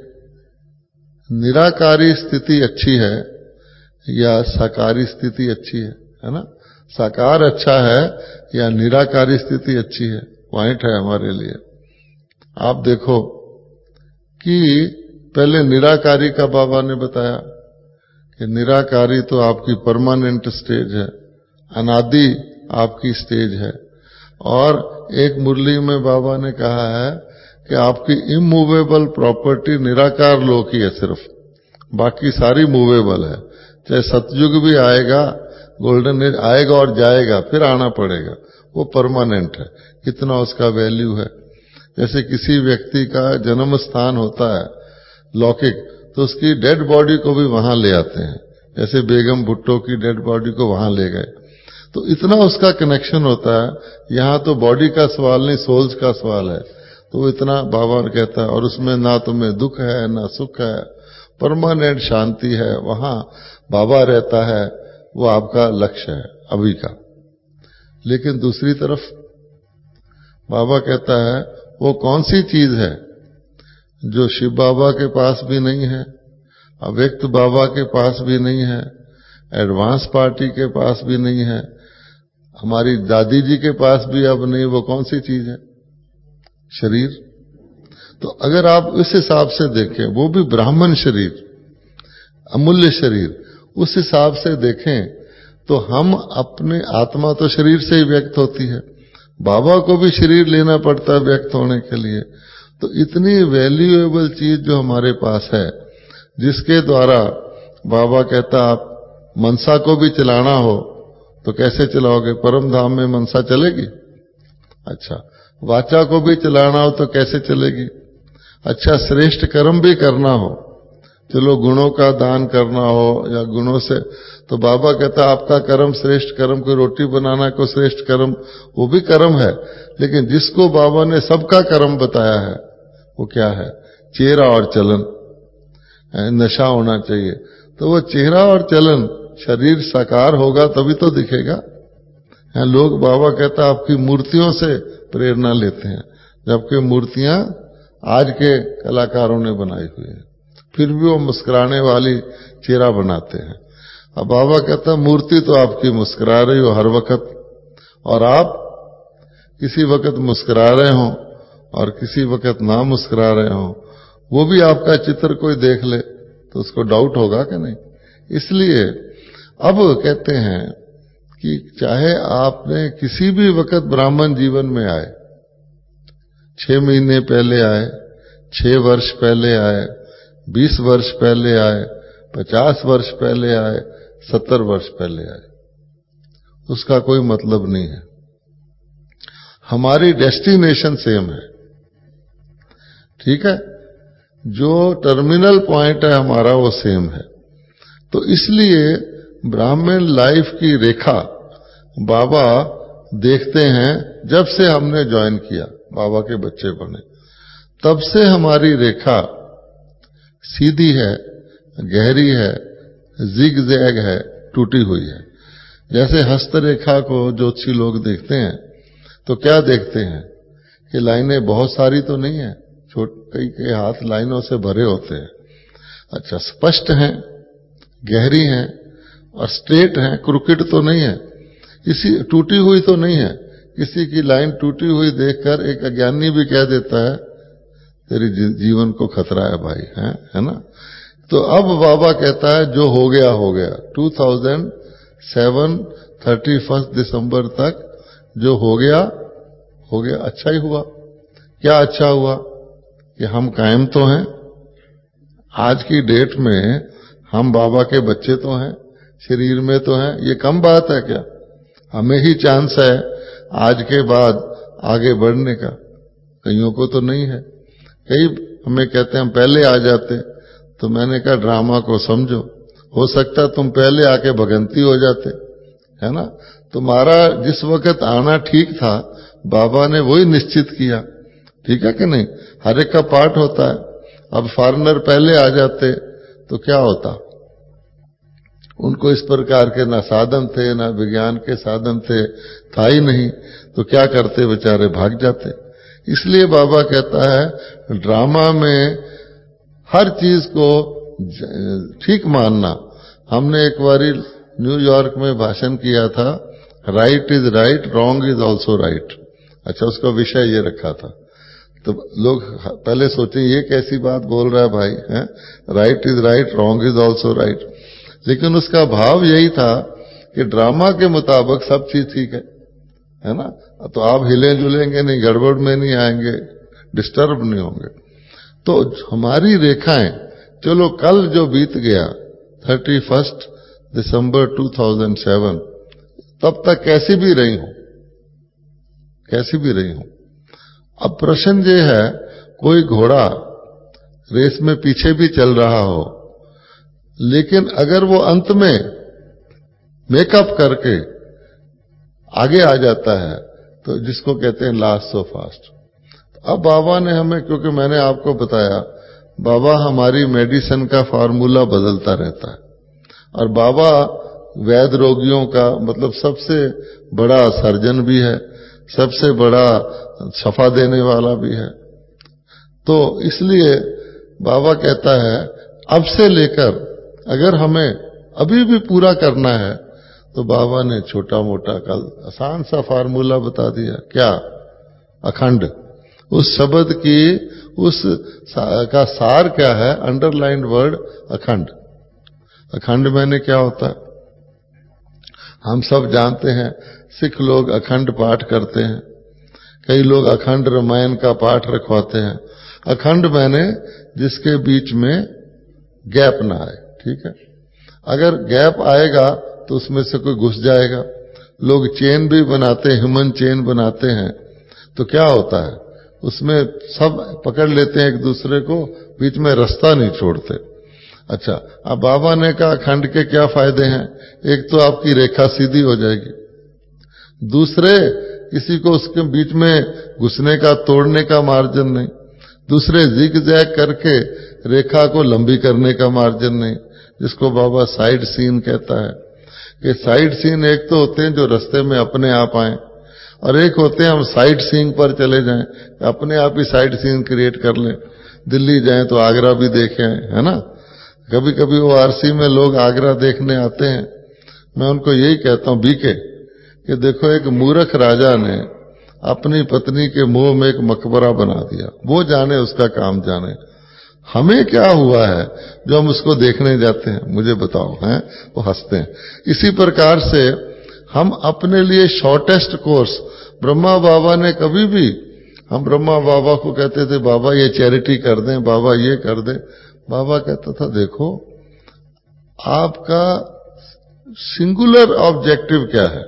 निराकारी स्थिति अच्छी है या साकारी स्थिति अच्छी है ना? साकार अच्छा है या निराकारी स्थिति अच्छी है? पॉइंट है हमारे लिए। आप देखो कि पहले निराकारी का बाबा ने बताया कि निराकारी तो आपकी परमानेंट स्टेज है, अनादि आपकी स्टेज है। और एक मुरली में बाबा ने कहा है कि आपकी इमूवेबल प्रॉपर्टी निराकार लोक ही है सिर्फ, बाकी सारी मूवेबल है। चाहे सतयुग भी आएगा, गोल्डन एज आएगा और जाएगा, फिर आना पड़ेगा, वो परमानेंट है। कितना उसका वैल्यू है। जैसे किसी व्यक्ति का जन्म स्थान होता है लौकिक, तो उसकी डेड बॉडी को भी वहां ले आते हैं। जैसे बेगम भुट्टो की डेड बॉडी को वहां ले गए, तो इतना उसका कनेक्शन होता है। यहां तो बॉडी का सवाल नहीं, सोल्स का सवाल है। तो वो इतना बाबा कहता है, और उसमें ना तुम्हें दुख है ना सुख है, परमानेंट शांति है, वहां बाबा रहता है। वो आपका लक्ष्य है अभी का। लेकिन दूसरी तरफ बाबा कहता है वो कौन सी चीज है जो शिव बाबा के पास भी नहीं है, अव्यक्त बाबा के पास भी नहीं है, एडवांस पार्टी के पास भी नहीं है, हमारी दादी जी के पास भी अब नहीं। वो कौन सी चीज है? शरीर। तो अगर आप इस हिसाब से देखें, वो भी ब्राह्मण शरीर, अमूल्य शरीर, उस हिसाब से देखें तो हम अपने आत्मा तो शरीर से ही व्यक्त होती है, बाबा को भी शरीर लेना पड़ता है व्यक्त होने के लिए। तो इतनी वैल्यूएबल चीज जो हमारे पास है, जिसके द्वारा बाबा कहता आप मनसा को भी चलाना हो तो कैसे चलाओगे? परम धाम में मनसा चलेगी? अच्छा, वाचा को भी चलाना हो तो कैसे चलेगी? अच्छा, श्रेष्ठ कर्म भी करना हो, चलो गुणों का दान करना हो या गुणों से, तो बाबा कहता आपका कर्म श्रेष्ठ कर्म, कोई रोटी बनाना को श्रेष्ठ कर्म, वो भी कर्म है। लेकिन जिसको बाबा ने सबका कर्म बताया है वो क्या है? चेहरा और चलन, नशा होना चाहिए। तो वो चेहरा और चलन, शरीर साकार होगा तभी तो दिखेगा। लोग बाबा कहता आपकी मूर्तियों से प्रेरणा लेते हैं, जबकि मूर्तियां आज के कलाकारों ने बनाई हुई है, फिर भी वो मुस्कुराने वाली चेहरा बनाते हैं। अब बाबा कहता मूर्ति तो आपकी मुस्कुरा रही हो हर वक्त, और आप किसी वक्त मुस्कुरा रहे हो और किसी वक्त ना मुस्कुरा रहे हो, वो भी आपका चित्र कोई देख ले तो उसको डाउट होगा कि नहीं। इसलिए अब कहते हैं कि चाहे आपने किसी भी वक्त ब्राह्मण जीवन में आए, 6 महीने पहले आए, 6 वर्ष पहले आए, 20 वर्ष पहले आए, 50 वर्ष पहले आए, 70 वर्ष पहले आए, उसका कोई मतलब नहीं है। हमारी डेस्टिनेशन सेम है, ठीक है? जो टर्मिनल पॉइंट है हमारा वो सेम है। तो इसलिए ब्राह्मण लाइफ की रेखा बाबा देखते हैं। जब से हमने ज्वाइन किया, बाबा के बच्चे बने, तब से हमारी रेखा सीधी है, गहरी है, जिग जैग है, टूटी हुई है। जैसे हस्तरेखा को ज्योतिषी लोग देखते हैं तो क्या देखते हैं कि लाइनें बहुत सारी तो नहीं है, कई कई हाथ लाइनों से भरे होते हैं। अच्छा, स्पष्ट हैं, गहरी हैं और स्ट्रेट हैं, क्रुकेड तो नहीं है, किसी टूटी हुई तो नहीं है। किसी की लाइन टूटी हुई देखकर एक अज्ञानी भी कह देता है तेरी जीवन को खतरा है भाई, है ना? तो अब बाबा कहता है जो हो गया हो गया। 2007 31 दिसंबर तक जो हो गया हो गया, अच्छा ही हुआ। क्या अच्छा हुआ? कि हम कायम तो हैं, आज की डेट में हम बाबा के बच्चे तो हैं, शरीर में तो हैं। ये कम बात है क्या? हमें ही चांस है आज के बाद आगे बढ़ने का, कईयों को तो नहीं है। कई हमें कहते हैं हम पहले आ जाते, तो मैंने कहा ड्रामा को समझो, हो सकता तुम पहले आके भगंती हो जाते, है ना? तुम्हारा जिस वक्त आना ठीक था बाबा ने वही निश्चित किया, ठीक है कि नहीं? हर एक का पार्ट होता है। अब फॉरेनर पहले आ जाते तो क्या होता? उनको इस प्रकार के ना साधन थे, ना विज्ञान के साधन थे, था ही नहीं, तो क्या करते बेचारे? भाग जाते। इसलिए बाबा कहता है ड्रामा में हर चीज को ठीक मानना। हमने एक बारी न्यूयॉर्क में भाषण किया था, right is right, wrong is also right. अच्छा, उसका विषय ये रखा था। तो लोग पहले सोचे ये कैसी बात बोल रहा है भाई, हैं? Right is right, wrong is also right. लेकिन उसका भाव यही था कि ड्रामा के मुताबिक सब चीज ठीक है ना? तो आप हिले जुलेंगे नहीं, गड़बड़ में नहीं आएंगे, डिस्टर्ब नहीं होंगे। तो हमारी रेखाएं, चलो कल जो बीत गया 31 दिसंबर 2007, तब तक कैसी भी रही हो, कैसी भी रही हो। अब प्रश्न ये है, कोई घोड़ा रेस में पीछे भी चल रहा हो, लेकिन अगर वो अंत में मेकअप करके आगे आ जाता है तो जिसको कहते हैं लास्ट सो फास्ट। अब बाबा ने हमें, क्योंकि मैंने आपको बताया बाबा हमारी मेडिसिन का फार्मूला बदलता रहता है, और बाबा वैद्य रोगियों का मतलब सबसे बड़ा सर्जन भी है, सबसे बड़ा शफा देने वाला भी है। तो इसलिए बाबा कहता है अब से लेकर अगर हमें अभी भी पूरा करना है तो बाबा ने छोटा मोटा कल आसान सा फार्मूला बता दिया। क्या? अखंड। उस शब्द की उस का सार क्या है? अंडरलाइंड वर्ड अखंड। अखंड मैंने क्या होता है हम सब जानते हैं। सिख लोग अखंड पाठ करते हैं, कई लोग अखंड रामायण का पाठ रखवाते हैं। अखंड मैंने जिसके बीच में गैप ना आए, ठीक है? अगर गैप आएगा तो उसमें से कोई घुस जाएगा। लोग चेन भी बनाते हैं, ह्यूमन चेन बनाते हैं, तो क्या होता है उसमें सब पकड़ लेते हैं एक दूसरे को, बीच में रास्ता नहीं छोड़ते। अच्छा, अब बाबा ने कहा अखंड के क्या फायदे हैं? एक तो आपकी रेखा सीधी हो जाएगी, दूसरे किसी को उसके बीच में घुसने का, तोड़ने का मार्जिन नहीं, दूसरे जिग जैग करके रेखा को लंबी करने का मार्जिन नहीं, जिसको बाबा साइड सीन कहता है। कि साइड सीन एक तो होते हैं जो रास्ते में अपने आप आए, और एक होते हैं हम साइड सीन पर चले जाएं, अपने आप ही साइड सीन क्रिएट कर लें। दिल्ली जाएं तो आगरा भी देखें, है ना? कभी कभी वो आरसी में लोग आगरा देखने आते हैं, मैं उनको यही कहता हूं बीके कि देखो एक मूर्ख राजा ने अपनी पत्नी के मुंह में एक मकबरा बना दिया, वो जाने उसका काम जाने, हमें क्या हुआ है जो हम उसको देखने जाते हैं? मुझे बताओ, हैं? वो हंसते हैं। इसी प्रकार से हम अपने लिए शॉर्टेस्ट कोर्स, ब्रह्मा बाबा ने कभी भी, हम ब्रह्मा बाबा को कहते थे बाबा ये चैरिटी कर दें, बाबा ये कर दें, बाबा कहता था देखो आपका सिंगुलर ऑब्जेक्टिव क्या है?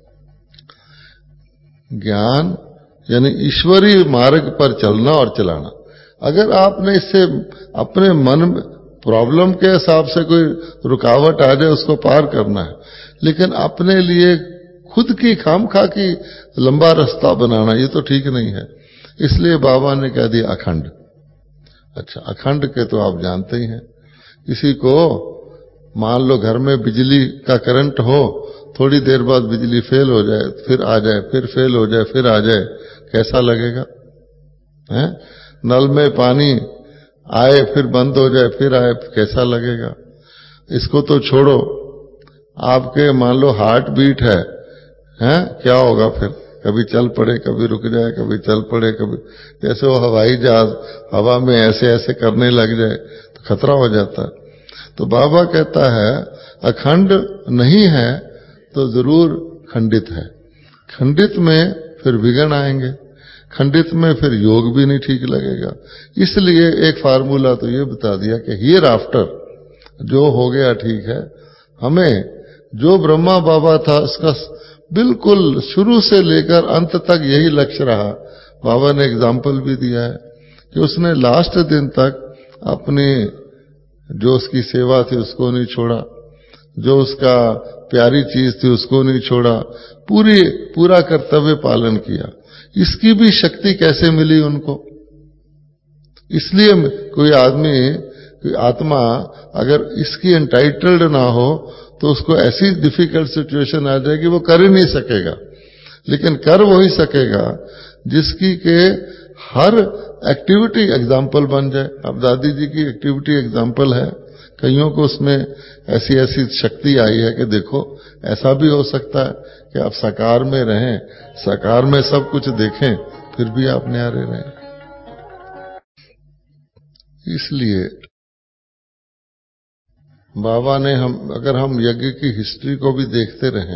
ज्ञान यानी ईश्वरीय मार्ग पर चलना और चलाना। अगर आपने इससे अपने मन में प्रॉब्लम के हिसाब से कोई रुकावट आ जाए उसको पार करना है, लेकिन अपने लिए खुद की खामखा की लंबा रास्ता बनाना ये तो ठीक नहीं है। इसलिए बाबा ने कह दिया अखंड। अच्छा, अखंड के तो आप जानते ही हैं, किसी को मान लो घर में बिजली का करंट हो, थोड़ी देर बाद बिजली फेल हो जाए, फिर आ जाए, फिर फेल हो जाए, फिर आ जाए, कैसा लगेगा? हैं? नल में पानी आए फिर बंद हो जाए, फिर आए, कैसा लगेगा? इसको तो छोड़ो, आपके मान लो हार्ट बीट है, हैं? क्या होगा फिर? कभी चल पड़े, कभी रुक जाए, कभी चल पड़े, कभी जैसे वो हवाई जहाज हवा में ऐसे ऐसे करने लग जाए तो खतरा हो जाता है। तो बाबा कहता है अखंड नहीं है तो जरूर खंडित है। खंडित में फिर विघ्न आएंगे, खंडित में फिर योग भी नहीं ठीक लगेगा। इसलिए एक फार्मूला तो ये बता दिया कि हियर आफ्टर जो हो गया ठीक है। हमें जो ब्रह्मा बाबा था उसका बिल्कुल शुरू से लेकर अंत तक यही लक्ष्य रहा। बाबा ने एग्जाम्पल भी दिया है कि उसने लास्ट दिन तक अपनी जो उसकी सेवा थी उसको नहीं छोड़ा, जो उसका प्यारी चीज थी उसको नहीं छोड़ा, पूरा कर्तव्य पालन किया। इसकी भी शक्ति कैसे मिली उनको? इसलिए कोई आदमी, कोई आत्मा अगर इसकी एंटाइटल्ड ना हो तो उसको ऐसी डिफिकल्ट सिचुएशन आ जाएगी वो कर ही नहीं सकेगा। लेकिन कर वही सकेगा जिसकी के हर एक्टिविटी एग्जाम्पल बन जाए। अब दादी जी की एक्टिविटी एग्जाम्पल है, कईयों को उसमें ऐसी ऐसी शक्ति आई है कि देखो ऐसा भी हो सकता है कि आप साकार में रहें, साकार में सब कुछ देखें, फिर भी आप न्यारे रहें। इसलिए बाबा ने अगर हम यज्ञ की हिस्ट्री को भी देखते रहें,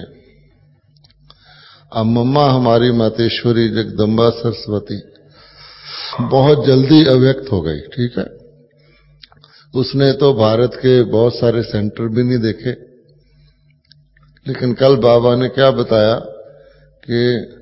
अब मम्मा हमारी मातेश्वरी जगदम्बा सरस्वती बहुत जल्दी अव्यक्त हो गई, ठीक है। उसने तो भारत के बहुत सारे सेंटर भी नहीं देखे, लेकिन कल बाबा ने क्या बताया कि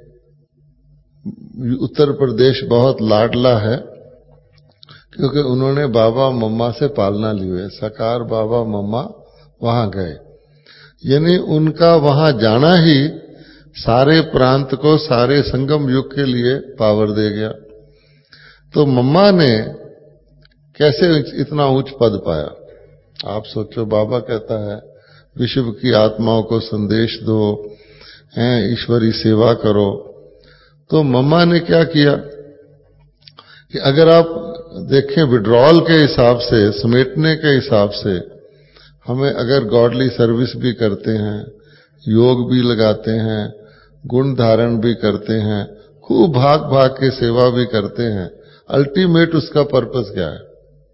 उत्तर प्रदेश बहुत लाडला है, क्योंकि उन्होंने बाबा मम्मा से पालना ली हुई है। साकार बाबा मम्मा वहां गए, यानी उनका वहां जाना ही सारे प्रांत को, सारे संगम युग के लिए पावर दे गया। तो मम्मा ने कैसे इतना उच्च पद पाया? आप सोचो, बाबा कहता है विश्व की आत्माओं को संदेश दो, ईश्वरी सेवा करो। तो मम्मा ने क्या किया कि अगर आप देखें विड्रॉल के हिसाब से, समेटने के हिसाब से, हमें अगर गॉडली सर्विस भी करते हैं, योग भी लगाते हैं, गुण धारण भी करते हैं, खूब भाग भाग के सेवा भी करते हैं, अल्टीमेट उसका पर्पस क्या है?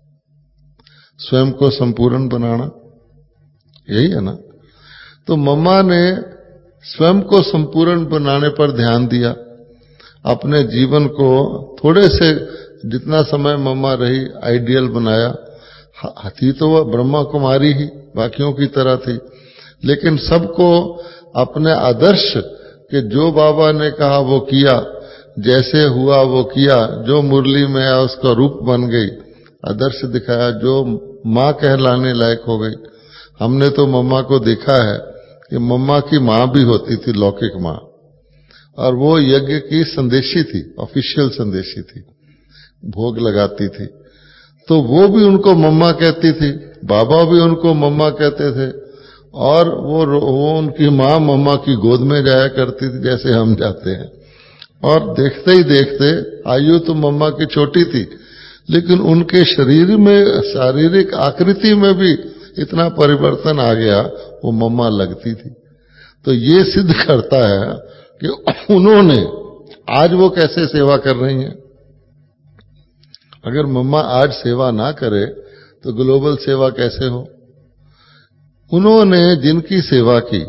स्वयं को संपूर्ण बनाना, यही है ना। तो मम्मा ने स्वयं को संपूर्ण बनाने पर ध्यान दिया, अपने जीवन को थोड़े से, जितना समय मम्मा रही, आइडियल बनाया। थी तो वह ब्रह्मा कुमारी ही, बाकियों की तरह थी, लेकिन सबको अपने आदर्श कि जो बाबा ने कहा वो किया, जैसे हुआ वो किया, जो मुरली में आया उसका रूप बन गई, आदर्श दिखाया, जो माँ कहलाने लायक हो गई। हमने तो मम्मा को देखा है कि मम्मा की माँ भी होती थी, लौकिक माँ, और वो यज्ञ की संदेशी थी, ऑफिशियल संदेशी थी, भोग लगाती थी। तो वो भी उनको मम्मा कहती थी, बाबा भी उनको मम्मा कहते थे, और वो उनकी माँ मम्मा की गोद में जाया करती थी जैसे हम जाते हैं। और देखते ही देखते, आयु तो मम्मा की छोटी थी, लेकिन उनके शरीर में, शारीरिक आकृति में भी इतना परिवर्तन आ गया, वो मम्मा लगती थी। तो ये सिद्ध करता है कि उन्होंने, आज वो कैसे सेवा कर रही हैं। अगर मम्मा आज सेवा ना करे तो ग्लोबल सेवा कैसे हो? उन्होंने जिनकी सेवा की,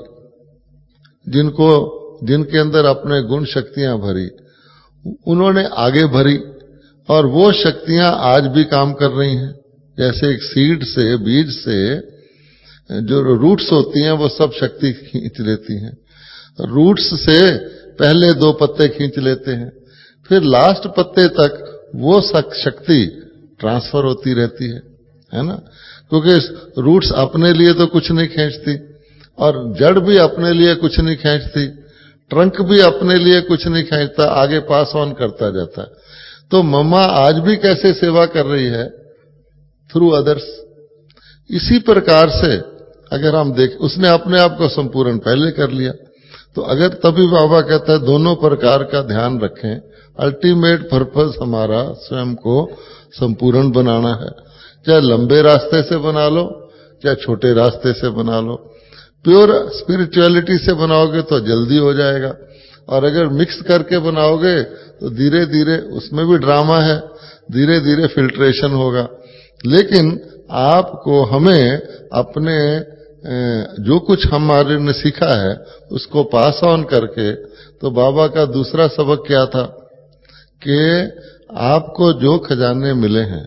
जिनके अंदर अपने गुण शक्तियां भरी, उन्होंने आगे भरी, और वो शक्तियां आज भी काम कर रही हैं। जैसे एक सीड से, बीज से जो रूट्स होती हैं वो सब शक्ति खींच लेती हैं। रूट्स से पहले 2 पत्ते खींच लेते हैं, फिर लास्ट पत्ते तक वो शक्ति ट्रांसफर होती रहती है ना। क्योंकि रूट्स अपने लिए तो कुछ नहीं खींचती, और जड़ भी अपने लिए कुछ नहीं खींचती, ट्रंक भी अपने लिए कुछ नहीं खींचता, आगे पास ऑन करता जाता है। तो मम्मा आज भी कैसे सेवा कर रही है? Through others. इसी प्रकार से अगर हम देख, उसने अपने आप को संपूर्ण पहले कर लिया। तो अगर, तभी बाबा कहता है दोनों प्रकार का ध्यान रखें, अल्टीमेट पर्पस हमारा स्वयं को संपूर्ण बनाना है। चाहे लंबे रास्ते से बना लो, चाहे छोटे रास्ते से बना लो। प्योर स्पिरिचुअलिटी से बनाओगे तो जल्दी हो जाएगा, और अगर मिक्स करके बनाओगे तो धीरे धीरे, उसमें भी ड्रामा है, धीरे धीरे फिल्ट्रेशन होगा। लेकिन आपको, हमें अपने जो कुछ हमारे ने सीखा है उसको पास ऑन करके, तो बाबा का दूसरा सबक क्या था कि आपको जो खजाने मिले हैं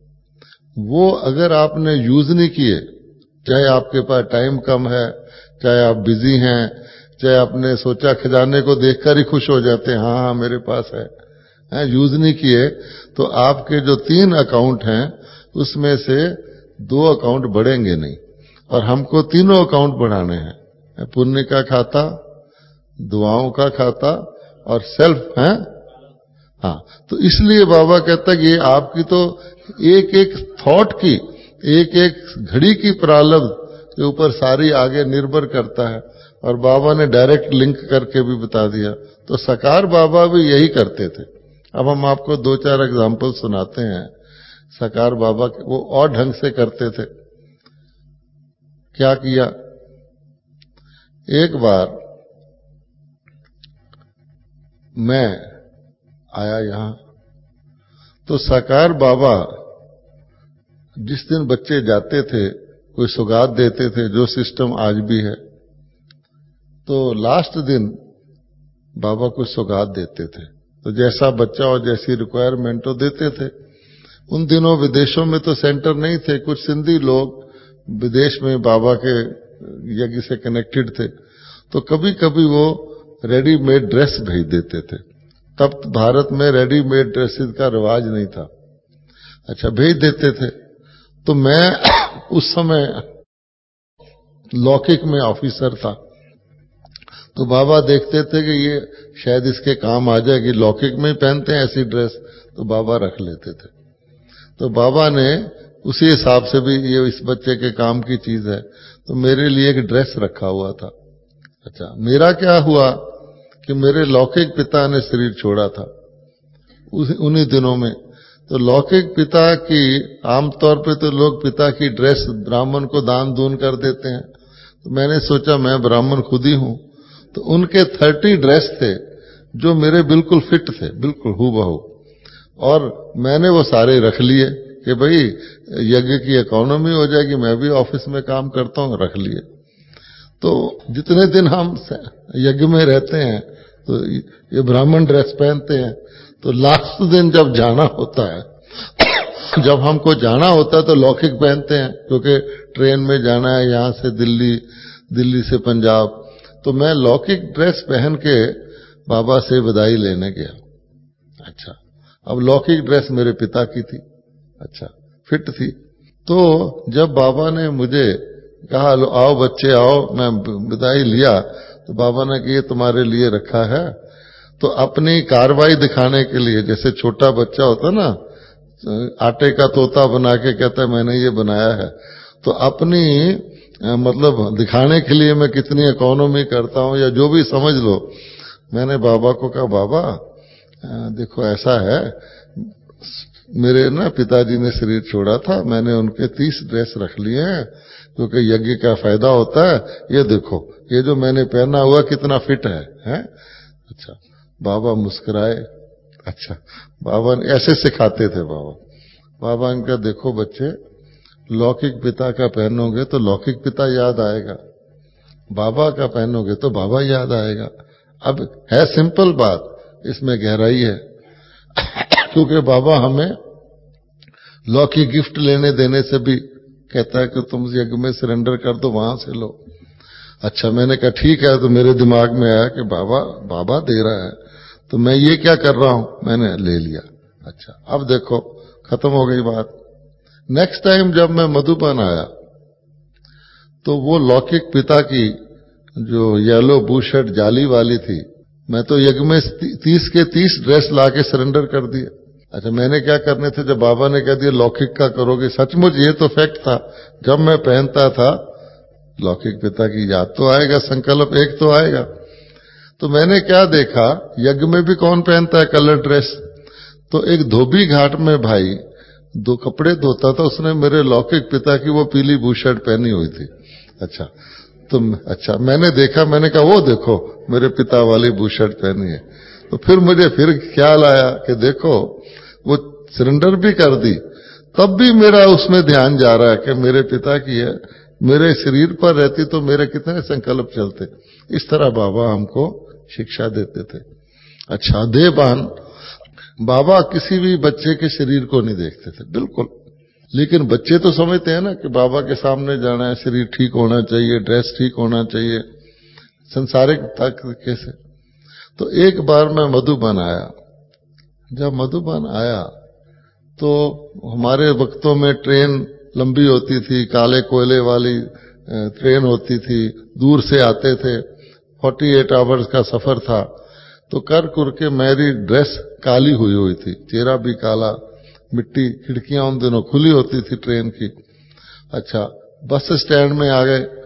वो अगर आपने यूज नहीं किए, चाहे आपके पास टाइम कम है, चाहे आप बिजी हैं, चाहे आपने सोचा, खजाने को देखकर ही खुश हो जाते हैं, हाँ हाँ मेरे पास है, यूज नहीं किए, तो आपके जो 3 अकाउंट हैं उसमें से 2 अकाउंट बढ़ेंगे नहीं, और हमको तीनों अकाउंट बढ़ाने हैं। पुण्य का खाता, दुआओं का खाता और सेल्फ है। हाँ, तो इसलिए बाबा कहता है कि ये आपकी तो एक एक थॉट की, एक एक घड़ी की प्रारब्ध के ऊपर सारी आगे निर्भर करता है। और बाबा ने डायरेक्ट लिंक करके भी बता दिया। तो साकार बाबा भी यही करते थे। अब हम आपको 2-4 एग्जाम्पल सुनाते हैं साकार बाबा के। वो और ढंग से करते थे। क्या किया, एक बार मैं आया यहां, तो साकार बाबा जिस दिन बच्चे जाते थे कोई सौगात देते थे, जो सिस्टम आज भी है। तो लास्ट दिन बाबा को सौगात देते थे, तो जैसा बच्चा और जैसी रिक्वायरमेंट हो देते थे। उन दिनों विदेशों में तो सेंटर नहीं थे, कुछ सिंधी लोग विदेश में बाबा के यज्ञ से कनेक्टेड थे, तो कभी कभी वो रेडीमेड ड्रेस भेज देते थे। तब भारत में रेडीमेड ड्रेसेस का रिवाज नहीं था। अच्छा, भेज देते थे। तो मैं उस समय लौकिक में ऑफिसर था, तो बाबा देखते थे कि ये शायद इसके काम आ जाएगी, लौकिक में ही पहनते हैं ऐसी ड्रेस, तो बाबा रख लेते थे। तो बाबा ने उसी हिसाब से भी ये इस बच्चे के काम की चीज है, तो मेरे लिए एक ड्रेस रखा हुआ था। अच्छा, मेरा क्या हुआ कि मेरे लौकिक पिता ने शरीर छोड़ा था उन्हीं दिनों में। तो लौकिक पिता की, आमतौर पे तो लोग पिता की ड्रेस ब्राह्मण को दान दून कर देते हैं, तो मैंने सोचा मैं ब्राह्मण खुद ही हूं, तो उनके 30 ड्रेस थे जो मेरे बिल्कुल फिट थे, बिल्कुल हूबहू, और मैंने वो सारे रख लिए कि भाई यज्ञ की इकोनॉमी हो जाएगी, मैं भी ऑफिस में काम करता हूं, रख लिए। तो जितने दिन हम यज्ञ में रहते हैं तो ये ब्राह्मण ड्रेस पहनते हैं। तो लास्ट दिन जब जाना होता है जब हमको जाना होता है तो लौकिक पहनते हैं, क्योंकि ट्रेन में जाना है यहां से दिल्ली, दिल्ली से पंजाब। तो मैं लौकिक ड्रेस पहन के बाबा से विदाई लेने गया। अच्छा, अब लौकिक ड्रेस मेरे पिता की थी, अच्छा फिट थी। तो जब बाबा ने मुझे कहा लो आओ बच्चे आओ, मैं विदाई लिया, तो बाबा ने कहा ये तुम्हारे लिए रखा है। तो अपनी कार्रवाई दिखाने के लिए, जैसे छोटा बच्चा होता ना, आटे का तोता बना के कहता है मैंने ये बनाया है, तो अपनी मतलब दिखाने के लिए मैं कितनी इकोनॉमी करता हूं या जो भी समझ लो, मैंने बाबा को कहा बाबा देखो ऐसा है, मेरे ना पिताजी ने शरीर छोड़ा था, मैंने उनके 30 ड्रेस रख लिए हैं क्योंकि यज्ञ का फायदा होता है, ये देखो ये जो मैंने पहना हुआ कितना फिट है? अच्छा, बाबा मुस्कुराए। अच्छा, बाबा ने ऐसे सिखाते थे बाबा इनका देखो बच्चे, लौकिक पिता का पहनोगे तो लौकिक पिता याद आएगा, बाबा का पहनोगे तो बाबा याद आएगा। अब है सिंपल बात, इसमें गहराई है क्योंकि बाबा हमें लौकिक गिफ्ट लेने देने से भी कहता है कि तुम यज्ञ में सरेंडर कर दो, वहां से लो। अच्छा, मैंने कहा ठीक है, तो मेरे दिमाग में आया कि बाबा दे रहा है तो मैं ये क्या कर रहा हूं, मैंने ले लिया। अच्छा, अब देखो खत्म हो गई बात। नेक्स्ट टाइम जब मैं मधुबन आया तो वो लौकिक पिता की जो येलो बूशर्ट जाली वाली थी, मैं तो यज्ञ में 30 के 30 ड्रेस लाके सरेंडर कर दिए। अच्छा, मैंने क्या करने थे, जब बाबा ने कह दिया लौकिक का करोगे, सचमुच ये तो फैक्ट था, जब मैं पहनता था लौकिक पिता की याद तो आएगा, संकल्प एक तो आएगा। तो मैंने क्या देखा, यज्ञ में भी कौन पहनता है कलर ड्रेस, तो एक धोबी घाट में भाई दो कपड़े धोता था, उसने मेरे लौकिक पिता की वो पीली बूशर्ट पहनी हुई थी। अच्छा, अच्छा मैंने देखा, मैंने कहा वो देखो मेरे पिता वाली बूशर्ट पहनी है। तो फिर मुझे फिर ख्याल आया कि देखो वो सरेंडर भी कर दी, तब भी मेरा उसमें ध्यान जा रहा है कि मेरे पिता की है, मेरे शरीर पर रहती तो मेरे कितने संकल्प चलते। इस तरह बाबा हमको शिक्षा देते थे। अच्छा, देहबान, बाबा किसी भी बच्चे के शरीर को नहीं देखते थे बिल्कुल, लेकिन बच्चे तो समझते हैं ना कि बाबा के सामने जाना है, शरीर ठीक होना चाहिए, ड्रेस ठीक होना चाहिए, संसारिक तरीके से। तो एक बार मैं मधुबन आया, जब मधुबन आया तो हमारे वक्तों में ट्रेन लंबी होती थी, काले कोयले वाली ट्रेन होती थी, दूर से आते थे, 48 आवर्स का सफर था। तो कर के मेरी ड्रेस काली हुई थी, चेहरा भी काला, मिट्टी, खिड़कियां उन दिनों खुली होती थी ट्रेन की। अच्छा, बस स्टैंड में आ गए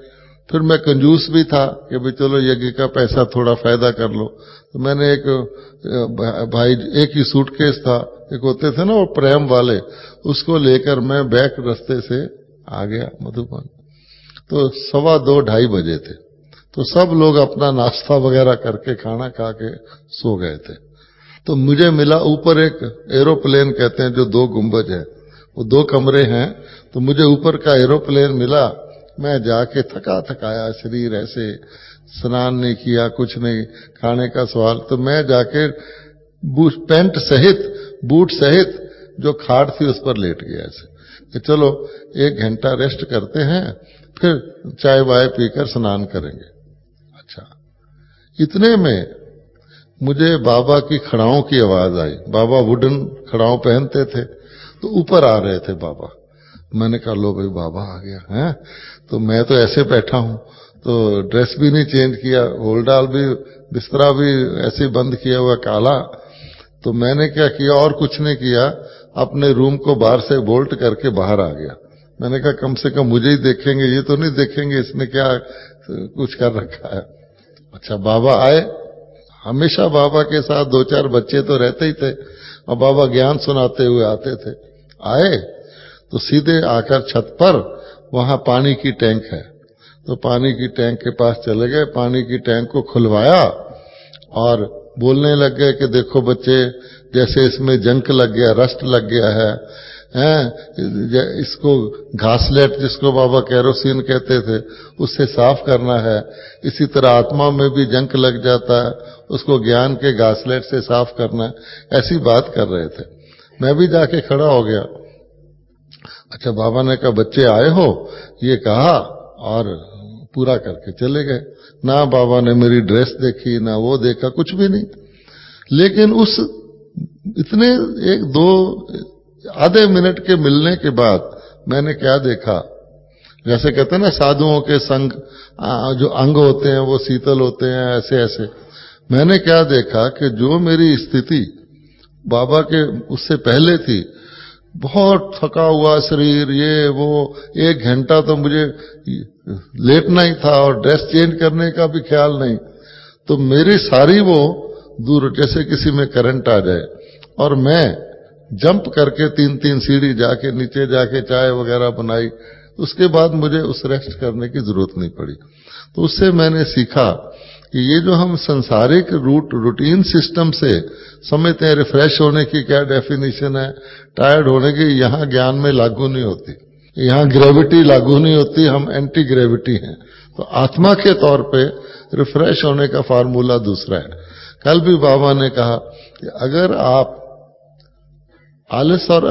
फिर मैं कंजूस भी था कि भाई चलो यज्ञ का पैसा थोड़ा फायदा कर लो। तो मैंने एक भाई, एक ही सूटकेस था, एक होते थे ना वो प्रेम वाले, उसको लेकर मैं बैक रास्ते से आ गया मधुबन। तो 2:15-2:30 बजे थे। तो सब लोग अपना नाश्ता वगैरह करके खाना खा के सो गए थे। तो मुझे मिला ऊपर एक एरोप्लेन कहते हैं जो 2 गुंबज है, वो 2 कमरे हैं। तो मुझे ऊपर का एरोप्लेन मिला। मैं जाके थका थकाया शरीर, ऐसे स्नान नहीं किया, कुछ नहीं, खाने का सवाल। तो मैं जाके पैंट सहित, बूट सहित जो खाट थी उस पर लेट गया ऐसे कि चलो 1 घंटा रेस्ट करते हैं, फिर चाय वाय पीकर स्नान करेंगे। अच्छा, इतने में मुझे बाबा की खड़ाओं की आवाज आई। बाबा वुडन खड़ाओं पहनते थे, तो ऊपर आ रहे थे बाबा। मैंने कहा लो भाई बाबा आ गया है। तो मैं तो ऐसे बैठा हूं, तो ड्रेस भी नहीं चेंज किया, होलडाल भी, बिस्तरा भी ऐसे बंद किया हुआ काला। तो मैंने क्या किया, और कुछ नहीं किया, अपने रूम को बाहर से बोल्ट करके बाहर आ गया। मैंने कहा कम से कम मुझे ही देखेंगे, ये तो नहीं देखेंगे इसने क्या कुछ कर रखा है। अच्छा, बाबा आए। हमेशा बाबा के साथ 2-4 बच्चे तो रहते ही थे, और बाबा ज्ञान सुनाते हुए आते थे। आए तो सीधे आकर छत पर, वहां पानी की टैंक है, तो पानी की टैंक के पास चले गए, पानी की टैंक को खुलवाया और बोलने लग गए कि देखो बच्चे, जैसे इसमें जंक लग गया, रस्ट लग गया है, इसको घासलेट, जिसको बाबा केरोसिन कहते थे, उससे साफ करना है। इसी तरह आत्मा में भी जंक लग जाता है, उसको ज्ञान के घासलेट से साफ करना है। ऐसी बात कर रहे थे। मैं भी जाके खड़ा हो गया। अच्छा, बाबा ने कहा बच्चे आए हो, ये कहा और पूरा करके चले गए। ना बाबा ने मेरी ड्रेस देखी, ना वो देखा, कुछ भी नहीं। लेकिन उस इतने 1-2 आधे मिनट के मिलने के बाद मैंने क्या देखा, जैसे कहते हैं ना साधुओं के संग जो अंग होते हैं वो शीतल होते हैं, ऐसे ऐसे। मैंने क्या देखा कि जो मेरी स्थिति बाबा के उससे पहले थी, बहुत थका हुआ शरीर, ये वो, 1 घंटा तो मुझे लेटना ही था और ड्रेस चेंज करने का भी ख्याल नहीं। तो मेरी सारी वो दूर, जैसे किसी में करंट आ जाए, और मैं जंप करके 3-3 सीढ़ी जाके नीचे जाके चाय वगैरह बनाई। उसके बाद मुझे उस रेस्ट करने की जरूरत नहीं पड़ी। तो उससे मैंने सीखा कि ये जो हम संसारिक रूटीन सिस्टम से समझते हैं, रिफ्रेश होने की क्या डेफिनेशन है, टायर्ड होने की, यहां ज्ञान में लागू नहीं होती, यहां ग्रेविटी लागू नहीं होती, हम एंटी ग्रेविटी हैं। तो आत्मा के तौर पे रिफ्रेश होने का फार्मूला दूसरा है। कल भी बाबा ने कहा कि अगर आप आलस और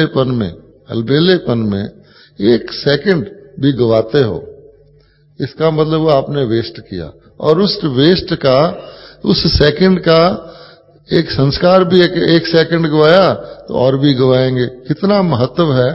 अलबेलेपन में 1 सेकंड भी गवाते हो, इसका मतलब वो आपने वेस्ट किया, और उस वेस्ट का, उस सेकंड का एक संस्कार भी है कि 1 सेकंड गवाया तो और भी गवाएंगे। कितना महत्व है।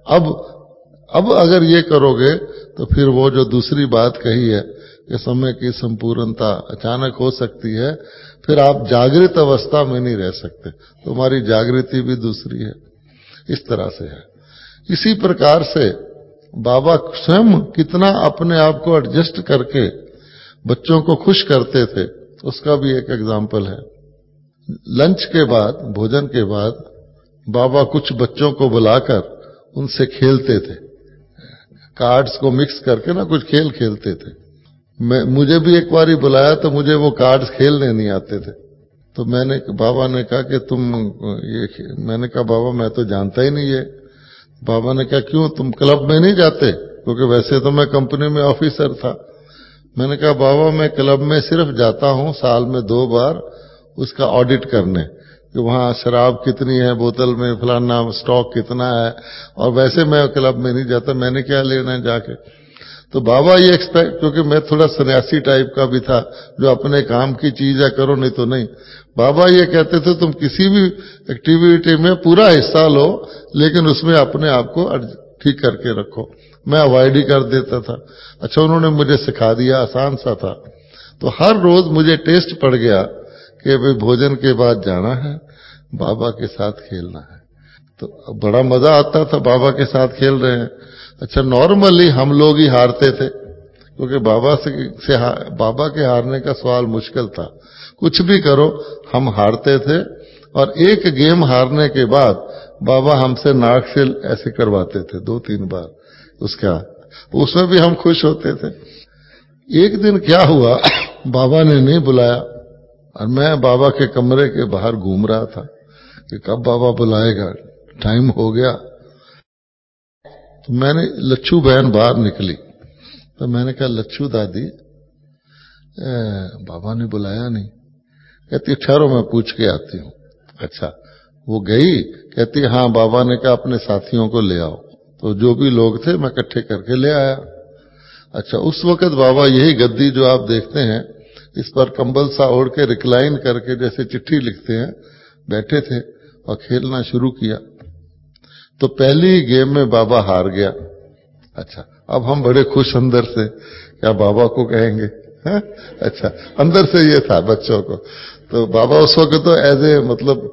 अब अगर ये करोगे तो फिर वो जो दूसरी बात कही है कि समय की संपूर्णता अचानक हो सकती है, फिर आप जागृत अवस्था में नहीं रह सकते, तुम्हारी जागृति भी दूसरी है। इस तरह से है। इसी प्रकार से बाबा स्वयं कितना अपने आप को एडजस्ट करके बच्चों को खुश करते थे, उसका भी एक एग्जाम्पल है। लंच के बाद, भोजन के बाद बाबा कुछ बच्चों को बुलाकर उनसे खेलते थे, कार्ड्स को मिक्स करके ना कुछ खेल खेलते थे। मुझे भी एक बार ही बुलाया तो मुझे वो कार्ड्स खेलने नहीं आते थे। तो बाबा ने कहा कि तुम मैंने कहा बाबा मैं तो जानता ही नहीं है। बाबा ने कहा क्यों, तुम क्लब में नहीं जाते? क्योंकि वैसे तो मैं कंपनी में ऑफिसर था। मैंने कहा बाबा मैं क्लब में सिर्फ जाता हूं साल में 2 बार उसका ऑडिट करने, कि वहां शराब कितनी है बोतल में, फलाना स्टॉक कितना है, और वैसे मैं क्लब में नहीं जाता, मैंने क्या लेना है जाके। तो बाबा ये एक्सपेक्ट, क्योंकि मैं थोड़ा सन्यासी टाइप का भी था, जो अपने काम की चीज है करो नहीं तो नहीं। बाबा ये कहते थे तुम किसी भी एक्टिविटी में पूरा हिस्सा लो, लेकिन उसमें अपने आप को ठीक करके रखो। मैं अवॉइड ही कर देता था। अच्छा, उन्होंने मुझे सिखा दिया, आसान सा था। तो हर रोज मुझे टेस्ट पड़ गया कि भाई भोजन के बाद जाना है, बाबा के साथ खेलना है। तो बड़ा मजा आता था, बाबा के साथ खेल रहे हैं। अच्छा, नॉर्मली हम लोग ही हारते थे, क्योंकि बाबा के हारने का सवाल मुश्किल था। कुछ भी करो हम हारते थे, और एक गेम हारने के बाद बाबा हमसे नागशिल ऐसे करवाते थे 2-3 बार, उसमें भी हम खुश होते थे। एक दिन क्या हुआ, बाबा ने नहीं बुलाया, और मैं बाबा के कमरे के बाहर घूम रहा था कि कब बाबा बुलाएगा, टाइम हो गया। तो मैंने, लच्छू बहन बाहर निकली, तो मैंने कहा लच्छू दादी बाबा ने बुलाया नहीं। कहती ठहरो मैं पूछ के आती हूँ। अच्छा, वो गई, कहती हाँ बाबा ने कहा अपने साथियों को ले आओ। तो जो भी लोग थे मैं इकट्ठे करके ले आया। अच्छा, उस वक्त बाबा यही गद्दी जो आप देखते हैं, इस पर कंबल सा ओढ़ के रिक्लाइन करके जैसे चिट्ठी लिखते हैं बैठे थे और खेलना शुरू किया। तो पहली गेम में बाबा हार गया। अच्छा, अब हम बड़े खुश अंदर से, क्या बाबा को कहेंगे है? अच्छा, अंदर से ये था बच्चों को। तो बाबा उस वक्त तो एज ए मतलब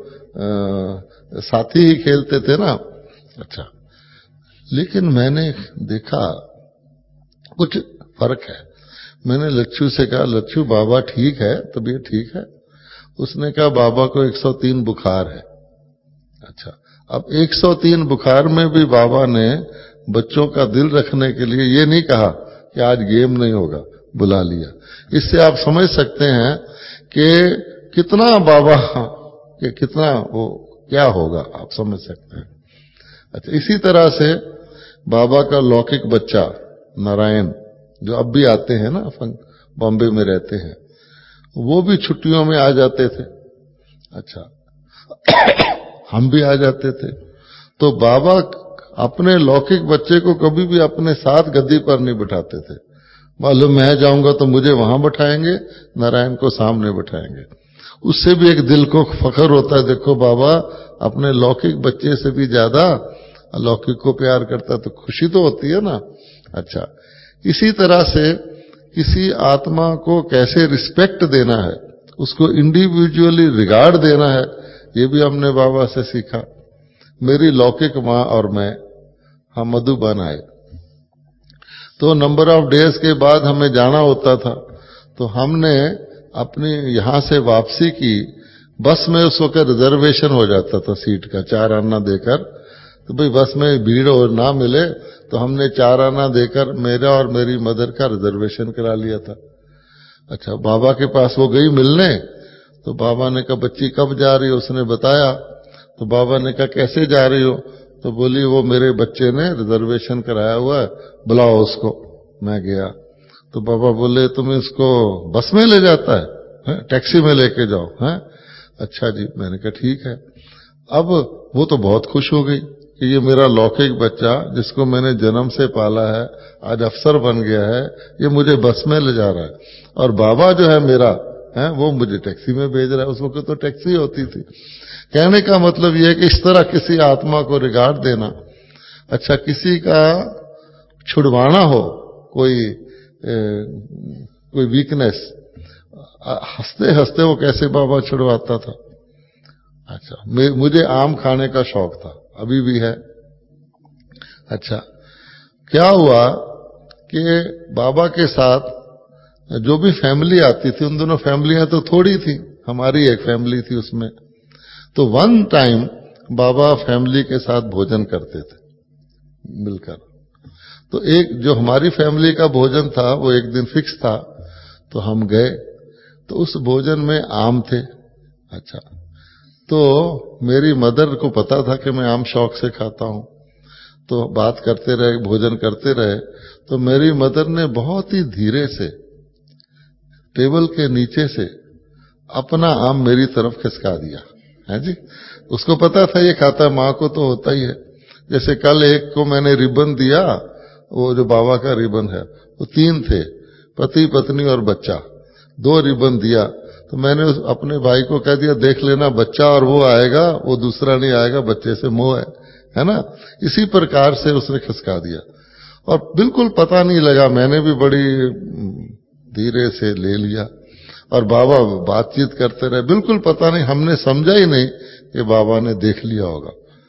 साथी ही खेलते थे ना। अच्छा, लेकिन मैंने देखा कुछ फर्क है। मैंने लच्छू से कहा लच्छू बाबा ठीक है, तबीयत ठीक है? उसने कहा बाबा को 103 बुखार है। अच्छा, अब 103 बुखार में भी बाबा ने बच्चों का दिल रखने के लिए ये नहीं कहा कि आज गेम नहीं होगा, बुला लिया। इससे आप समझ सकते हैं कि कितना बाबा कि कितना वो क्या होगा, आप समझ सकते हैं। अच्छा, इसी तरह से बाबा का लौकिक बच्चा नारायण, जो अब भी आते हैं ना, बॉम्बे में रहते हैं, वो भी छुट्टियों में आ जाते थे। अच्छा, हम भी आ जाते थे। तो बाबा अपने लौकिक बच्चे को कभी भी अपने साथ गद्दी पर नहीं बिठाते थे। मालूम मैं जाऊंगा तो मुझे वहां बैठाएंगे, नारायण को सामने बैठाएंगे। उससे भी एक दिल को फख्र होता है, देखो बाबा अपने लौकिक बच्चे से भी ज्यादा अलौकिक को प्यार करता, तो खुशी तो होती है ना। अच्छा, इसी तरह से किसी आत्मा को कैसे रिस्पेक्ट देना है, उसको इंडिविजुअली रिगार्ड देना है, ये भी हमने बाबा से सीखा। मेरी लौकिक मां और मैं, हम मधुबन आए, तो नंबर ऑफ डेज के बाद हमें जाना होता था। तो हमने अपनी यहां से वापसी की, बस में उस वक्त रिजर्वेशन हो जाता था सीट का 4 आना देकर। तो भाई बस में भीड़ और ना मिले, तो हमने 4 आना देकर मेरा और मेरी मदर का रिजर्वेशन करा लिया था। अच्छा, बाबा के पास वो गई मिलने, तो बाबा ने कहा बच्ची कब जा रही हो? उसने बताया। तो बाबा ने कहा कैसे जा रही हो? तो बोली वो मेरे बच्चे ने रिजर्वेशन कराया हुआ है, बुलाओ उसको। मैं गया तो बाबा बोले तुम इसको बस में ले जाता है? टैक्सी में लेके जाओ। हैं? अच्छा जी। मैंने कहा ठीक है। अब वो तो बहुत खुश हो गई कि ये मेरा लौकिक बच्चा जिसको मैंने जन्म से पाला है, आज अफसर बन गया है, ये मुझे बस में ले जा रहा है, और बाबा जो है मेरा है वो मुझे टैक्सी में भेज रहा है। उस वक्त तो टैक्सी होती थी। कहने का मतलब यह है कि इस तरह किसी आत्मा को रिगार्ड देना। अच्छा, किसी का छुड़वाना हो, कोई वीकनेस, हंसते हंसते वो कैसे बाबा छुड़वाता था। अच्छा, मुझे आम खाने का शौक था, अभी भी है। अच्छा, क्या हुआ कि बाबा के साथ जो भी फैमिली आती थी, उन दोनों फैमिलियां तो थोड़ी थी, हमारी एक फैमिली थी उसमें। तो वन टाइम बाबा फैमिली के साथ भोजन करते थे मिलकर। तो एक जो हमारी फैमिली का भोजन था वो एक दिन फिक्स था, तो हम गए, तो उस भोजन में आम थे। अच्छा, तो मेरी मदर को पता था कि मैं आम शौक से खाता हूं, तो बात करते रहे, भोजन करते रहे। तो मेरी मदर ने बहुत ही धीरे से टेबल के नीचे से अपना आम मेरी तरफ खिसका दिया है जी। उसको पता था ये खाता है, माँ को तो होता ही है। जैसे कल एक को मैंने रिबन दिया, वो जो बाबा का रिबन है, वो 3 थे, पति पत्नी और बच्चा, 2 रिबन दिया। तो मैंने अपने भाई को कह दिया देख लेना बच्चा और वो आएगा, वो दूसरा नहीं आएगा, बच्चे से मोह है ना। इसी प्रकार से उसने खिसका दिया और बिल्कुल पता नहीं लगा। मैंने भी बड़ी धीरे से ले लिया और बाबा बातचीत करते रहे, बिल्कुल पता नहीं, हमने समझा ही नहीं कि बाबा ने देख लिया होगा।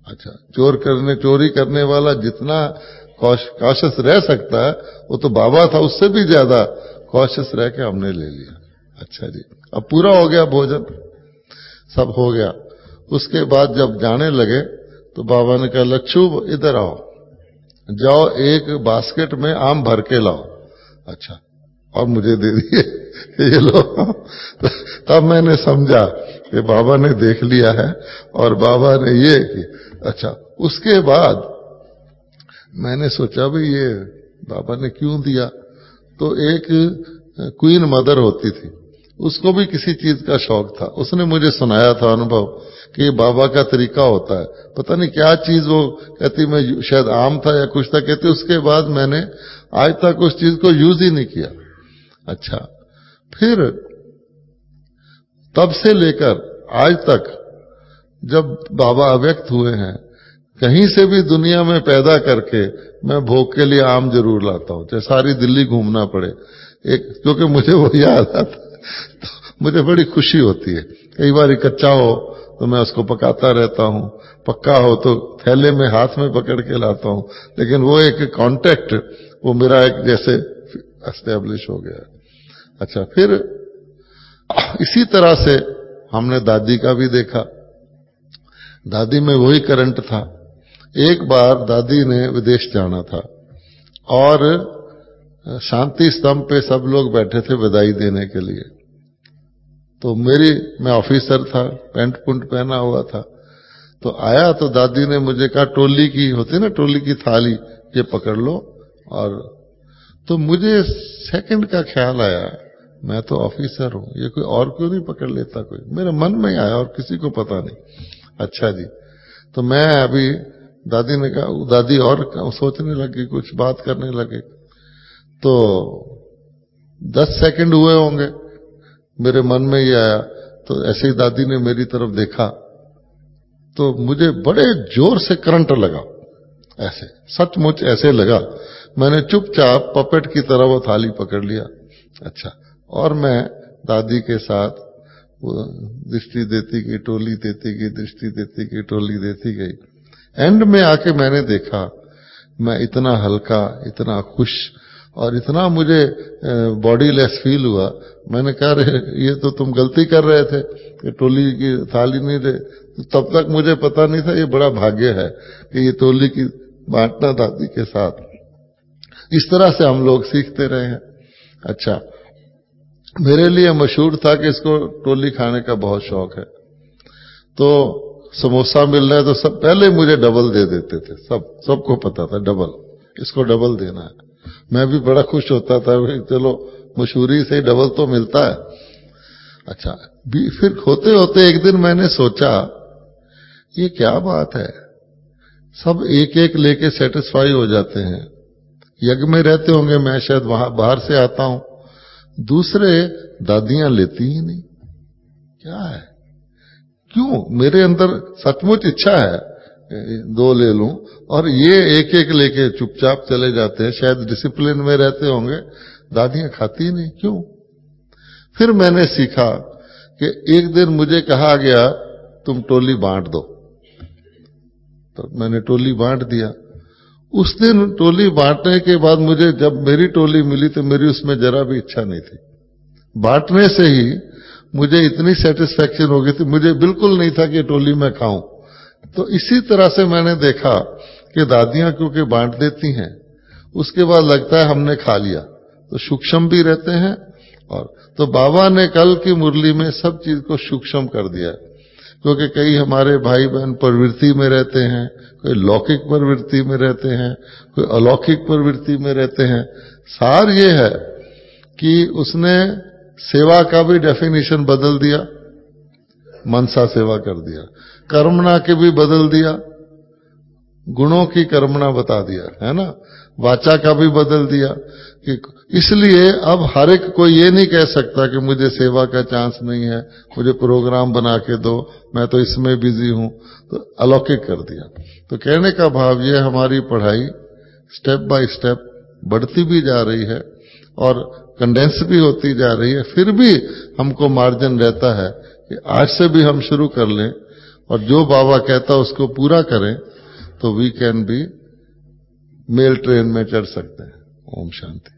अच्छा, चोरी करने वाला जितना कॉशियस रह सकता है, वो तो बाबा था उससे भी ज्यादा कॉशियस रह के हमने ले लिया। अच्छा जी, अब पूरा हो गया भोजन, सब हो गया। उसके बाद जब जाने लगे तो बाबा ने कहा, लच्छू इधर आओ, जाओ एक बास्केट में आम भर के लाओ। अच्छा, और मुझे दे दिए, ये लो। तब मैंने समझा कि बाबा ने देख लिया है और बाबा ने ये कि अच्छा। उसके बाद मैंने सोचा भी ये बाबा ने क्यों दिया। तो एक क्वीन मदर होती थी, उसको भी किसी चीज का शौक था। उसने मुझे सुनाया था अनुभव कि ये बाबा का तरीका होता है, पता नहीं क्या चीज वो कहती, मैं शायद आम था या कुछ था, कहती उसके बाद मैंने आज तक उस चीज को यूज ही नहीं किया। अच्छा, फिर तब से लेकर आज तक जब बाबा अव्यक्त हुए हैं, कहीं से भी दुनिया में पैदा करके मैं भोग के लिए आम जरूर लाता हूं, चाहे सारी दिल्ली घूमना पड़े। एक क्योंकि मुझे वो याद आता, तो मुझे बड़ी खुशी होती है। कई बार कच्चा हो तो मैं उसको पकाता रहता हूं, पक्का हो तो थैले में हाथ में पकड़ के लाता हूं, लेकिन वो एक कांटेक्ट वो मेरा एक जैसे एस्टेब्लिश हो गया। अच्छा, फिर इसी तरह से हमने दादी का भी देखा। दादी में वही करंट था। एक बार दादी ने विदेश जाना था और शांति स्तंभ पे सब लोग बैठे थे विदाई देने के लिए। तो मैं ऑफिसर था, पैंट पुंट पहना हुआ था, तो आया तो दादी ने मुझे कहा, टोली की होती ना, टोली की थाली ये पकड़ लो। और तो मुझे सेकंड का ख्याल आया, मैं तो ऑफिसर हूं, ये कोई और क्यों नहीं पकड़ लेता, कोई मेरे मन में आया और किसी को पता नहीं। अच्छा जी, तो मैं अभी दादी ने कहा, दादी और सोचने लगी, कुछ बात करने लगे। तो 10 सेकंड हुए होंगे, मेरे मन में ये आया। तो ऐसे ही दादी ने मेरी तरफ देखा तो मुझे बड़े जोर से करंट लगा, ऐसे सचमुच ऐसे लगा। मैंने चुपचाप पपेट की तरह वो थाली पकड़ लिया। अच्छा, और मैं दादी के साथ वो दृष्टि देती गई, टोली देती गई, दृष्टि देती गई, टोली देती गई। एंड में आके मैंने देखा, मैं इतना हल्का, इतना खुश और इतना मुझे बॉडी लेस फील हुआ। मैंने कहा, ये तो तुम गलती कर रहे थे कि टोली की थाली नहीं दे। तब तक मुझे पता नहीं था ये बड़ा भाग्य है कि ये टोली की बांटना दादी के साथ। इस तरह से हम लोग सीखते रहे हैं। अच्छा, मेरे लिए मशहूर था कि इसको टोली खाने का बहुत शौक है, तो समोसा मिल रहा है तो सब पहले मुझे डबल दे देते थे। सबको पता था डबल, इसको डबल देना है। मैं भी बड़ा खुश होता था, चलो मशहूरी से डबल तो मिलता है। अच्छा, फिर होते होते एक दिन मैंने सोचा, ये क्या बात है, सब एक एक लेके सेटिस्फाई हो जाते हैं। यज्ञ में रहते होंगे, मैं शायद वहां बाहर से आता हूं, दूसरे दादियां लेती ही नहीं, क्या है, क्यों? मेरे अंदर सचमुच इच्छा है 2 ले लूं और ये एक एक लेके चुपचाप चले जाते हैं। शायद डिसिप्लिन में रहते होंगे, दादियां खाती नहीं, क्यों? फिर मैंने सीखा कि एक दिन मुझे कहा गया, तुम टोली बांट दो, तो मैंने टोली बांट दिया। उस दिन टोली बांटने के बाद मुझे जब मेरी टोली मिली तो मेरी उसमें जरा भी इच्छा नहीं थी। बांटने से ही मुझे इतनी सेटिस्फैक्शन हो गई थी, मुझे बिल्कुल नहीं था कि टोली में खाऊं। तो इसी तरह से मैंने देखा कि दादियां क्योंकि बांट देती हैं, उसके बाद लगता है हमने खा लिया, तो सूक्ष्म भी रहते हैं। और तो बाबा ने कल की मुरली में सब चीज को सूक्ष्म कर दिया, क्योंकि कई हमारे भाई बहन प्रवृत्ति में रहते हैं, कोई लौकिक प्रवृत्ति में रहते हैं, कोई अलौकिक प्रवृत्ति में रहते हैं। सार ये है कि उसने सेवा का भी डेफिनेशन बदल दिया, मनसा सेवा कर दिया, कर्मणा के भी बदल दिया, गुणों की कर्मणा बता दिया, है ना, वाचा का भी बदल दिया। कि इसलिए अब हर एक कोई ये नहीं कह सकता कि मुझे सेवा का चांस नहीं है, मुझे प्रोग्राम बना के दो, मैं तो इसमें बिजी हूं, तो अलौकिक कर दिया। तो कहने का भाव ये, हमारी पढ़ाई स्टेप बाय स्टेप बढ़ती भी जा रही है और कंडेंस भी होती जा रही है। फिर भी हमको मार्जिन रहता है कि आज से भी हम शुरू कर लें और जो बाबा कहता उसको पूरा करें तो we can be mail train में चढ़ सकते हैं। ओम शांति।